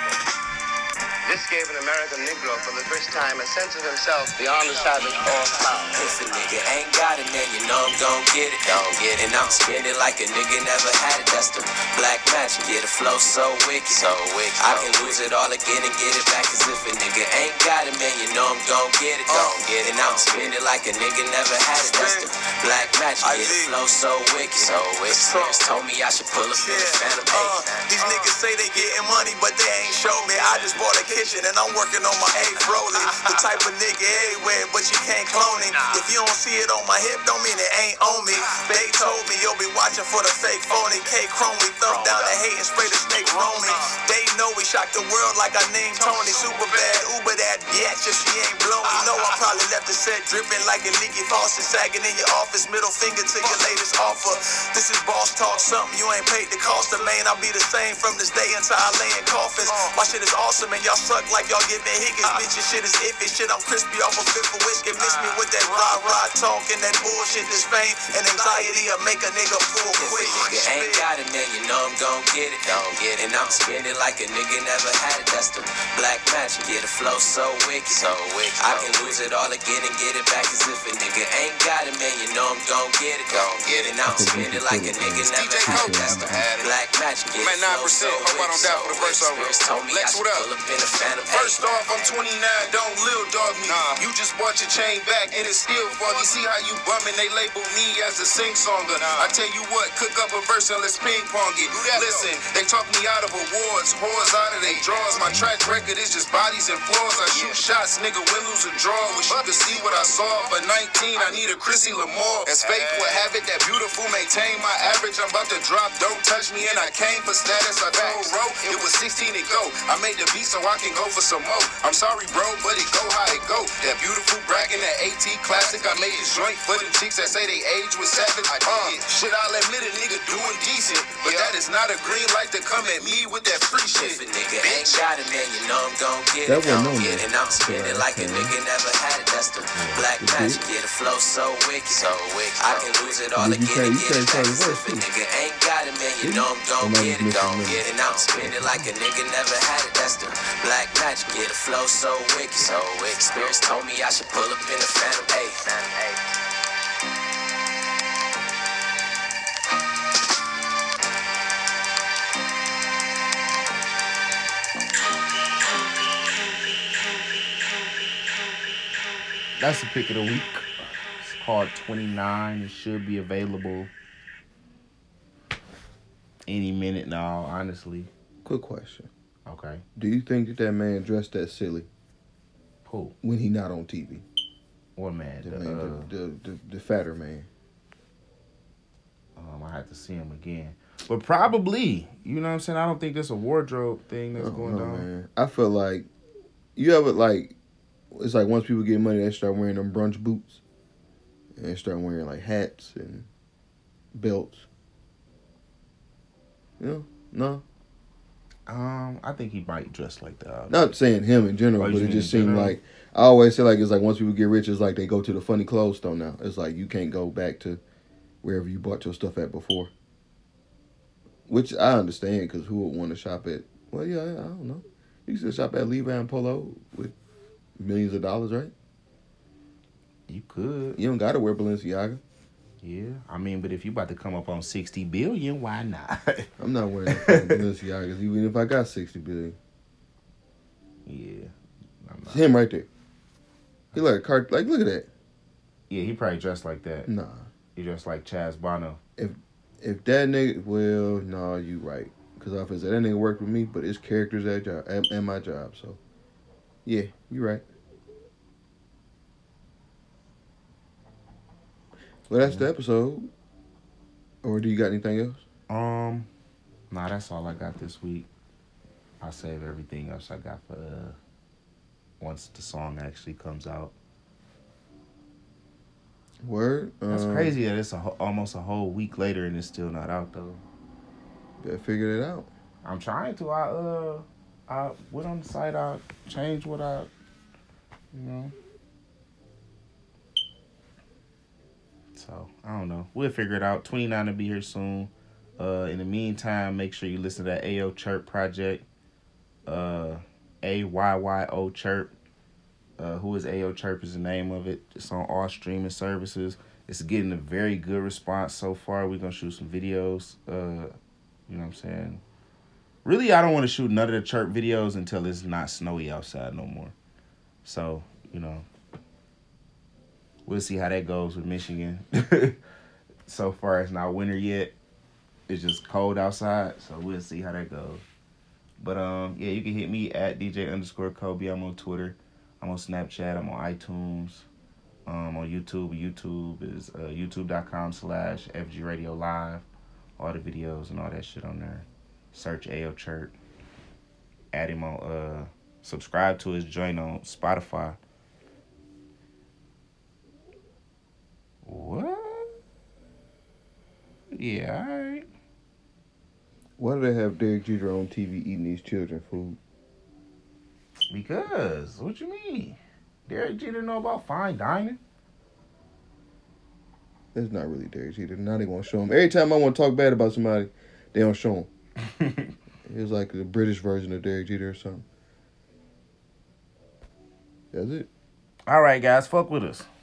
Speaker 3: This gave an American Negro for the first time a sense of himself beyond the savage or clown.
Speaker 4: If a nigga ain't got it, man, you know I'm gon' get it. And I'm spinning like a nigga never had it. That's the black magic. Yeah, the flow so wicked. I can lose it all again and get it back. Cause if a nigga ain't got it, man, you know I'm gon' get it. And I'm spinning like a nigga never had it. That's the black magic. Yeah, the flow so wicked. Experience told me I should pull up in the Phantom 8.
Speaker 5: These niggas say they getting money, but they ain't show me. I just bought a kitchen and I'm working on my 8th rolling. The type of nigga everywhere, but you can't clone him. If you don't see it on my hip, don't mean it ain't on me. They told me you'll be watching for the fake phony. K-Chrome, we thumb down the hate and spray the snake roaming. They know we shocked the world like I named Tony. Super bad, Uber that bitch if she ain't blowing. You know I probably left the set dripping like a leaky faucet, sagging in your office, middle finger to your latest offer. This is boss talk, something you ain't paid the cost of, man. I'll be the same from this day until I lay in coffins. My shit is awesome and y'all suck like y'all giving hickets. Bitch, your shit is iffy. Shit, I'm crispy off a fifth of whiskey. Miss me with that rah-rah talk and that bullshit. This fame and anxiety will make a nigga pull quick.
Speaker 4: If a nigga ain't got it, man, you know I'm gon' get it. And I'm spinning like a nigga never had it. That's the black magic. Yeah, the flow so wicked. I can lose it all again and get it back. Cause if a nigga ain't got it, man, you know I'm gon' get it. And I'm spinning like a nigga never had it. That's the black magic. Yeah, the flow so wicked.
Speaker 5: Hope I don't die for the verse over.
Speaker 4: Told me I should pull up in a Phantom 8.
Speaker 5: First off, I'm 29, don't lil dog me. You just bought your chain back and it's still foggy. See how you bumming, they label me as a sing-songer. I tell you what, cook up a verse and let's ping-pong it. Listen, they talk me out of awards, whores out of they drawers. My track record is just bodies and floors. I shoot shots, nigga, win, lose, or draw. Wish you could see what I saw. For 19, I need a Chrissy Lamar. As fate would have it, that beautiful maintain my average. I'm about to drop, don't touch me, and I came for status. I told Ro, it was 16 to go. I made the beat so I can go for some more. I'm sorry, bro, but it go how it go. That beautiful bragging, that AT classic. I made this joint for them chicks that say they age was savage. Shit, I'll admit a nigga doing decent, but that is not a green light to to come at me with that free shit.
Speaker 4: If a nigga ain't got it, man, you know I'm gon' get
Speaker 1: That
Speaker 4: it.
Speaker 1: one
Speaker 4: Gon'
Speaker 1: known
Speaker 4: get it. And I'm spinning like a nigga never had it. That's the black magic. Yeah, the flow so wicked. So wicked. I can lose it all
Speaker 1: You
Speaker 4: again and
Speaker 1: can't-
Speaker 4: get
Speaker 1: you
Speaker 4: it back.
Speaker 1: can't tell the
Speaker 4: If a
Speaker 1: verse,
Speaker 4: nigga ain't got it, man, you know I'm gon'
Speaker 1: Somebody's
Speaker 4: get it.
Speaker 1: missing
Speaker 4: Gon'
Speaker 1: the
Speaker 4: get it. And I'm spinning like a nigga never had it. That's the black magic. Yeah, the flow so wicked. So wicked. Spirits told me I should pull up in the Phantom 8.
Speaker 2: That's the pick of the week. It's called 29. It should be available any minute now, honestly.
Speaker 1: Quick question.
Speaker 2: Okay.
Speaker 1: Do you think that man dressed that silly
Speaker 2: Who?
Speaker 1: when he not on TV?
Speaker 2: What man?
Speaker 1: The fatter man.
Speaker 2: I had to see him again. But probably, you know what I'm saying? I don't think there's a wardrobe thing that's
Speaker 1: I don't
Speaker 2: going
Speaker 1: know,
Speaker 2: down.
Speaker 1: man. I feel like you ever like it's like once people get money, they start wearing them brunch boots, and they start wearing like hats and belts. You know, no.
Speaker 2: I think he might dress like that.
Speaker 1: Not saying him in general,
Speaker 2: Oh, you
Speaker 1: but it
Speaker 2: mean
Speaker 1: just
Speaker 2: in
Speaker 1: seemed
Speaker 2: general?
Speaker 1: like I always say like it's like once people get rich, it's like they go to the funny clothes store now. It's like you can't go back to wherever you bought your stuff at before. Which I understand because who would want to shop at? Well, yeah, I don't know. You used to shop at Levi and Polo with millions of dollars, right?
Speaker 2: You could.
Speaker 1: You don't got to wear Balenciaga.
Speaker 2: Yeah. I mean, but if you about to come up on 60 billion, why not?
Speaker 1: I'm not wearing Balenciagas even if I got 60 billion.
Speaker 2: Yeah. I'm
Speaker 1: It's
Speaker 2: not.
Speaker 1: him right there. He like a cart. Like look at that.
Speaker 2: Yeah, he probably dressed like that.
Speaker 1: Nah.
Speaker 2: He dressed like Chaz Bono.
Speaker 1: If that nigga, well, no, you right. Because I said that nigga worked with me, but it's characters at job and my job. So, yeah, you right. Well, that's the episode. Or do you got anything else?
Speaker 2: Nah, that's all I got this week. I'll save everything else I got for once the song actually comes out.
Speaker 1: Word.
Speaker 2: That's crazy that it's almost a whole week later and it's still not out though.
Speaker 1: Better figure it out.
Speaker 2: I'm trying to. I went on the site. I changed what I, you know. So I don't know. We'll figure it out. 29 will be here soon. In the meantime, make sure you listen to that Ayo Chirp project. AYYO Chirp. Who is Ayo Chirp is the name of it. It's on all streaming services. It's getting a very good response so far. We're gonna shoot some videos. You know what I'm saying? Really, I don't want to shoot none of the Chirp videos until it's not snowy outside no more. So, you know, we'll see how that goes with Michigan. So far, it's not winter yet. It's just cold outside, so we'll see how that goes. But, yeah, you can hit me at DJ_Kobe. I'm on Twitter. I'm on Snapchat. I'm on iTunes. On YouTube. YouTube is youtube.com/FG Radio Live. All the videos and all that shit on there. Search Ayo Chirp. Add him on, subscribe to his joint on Spotify. What? Yeah, alright.
Speaker 1: Why do they have Derek Jeter on TV eating these children food?
Speaker 2: Because, what you mean? Derek Jeter know about fine dining?
Speaker 1: That's not really Derek Jeter. Now they want to show him. Every time I want to talk bad about somebody, they don't show him. It's like the British version of Derek Jeter or something. That's it.
Speaker 2: Alright, guys, fuck with us.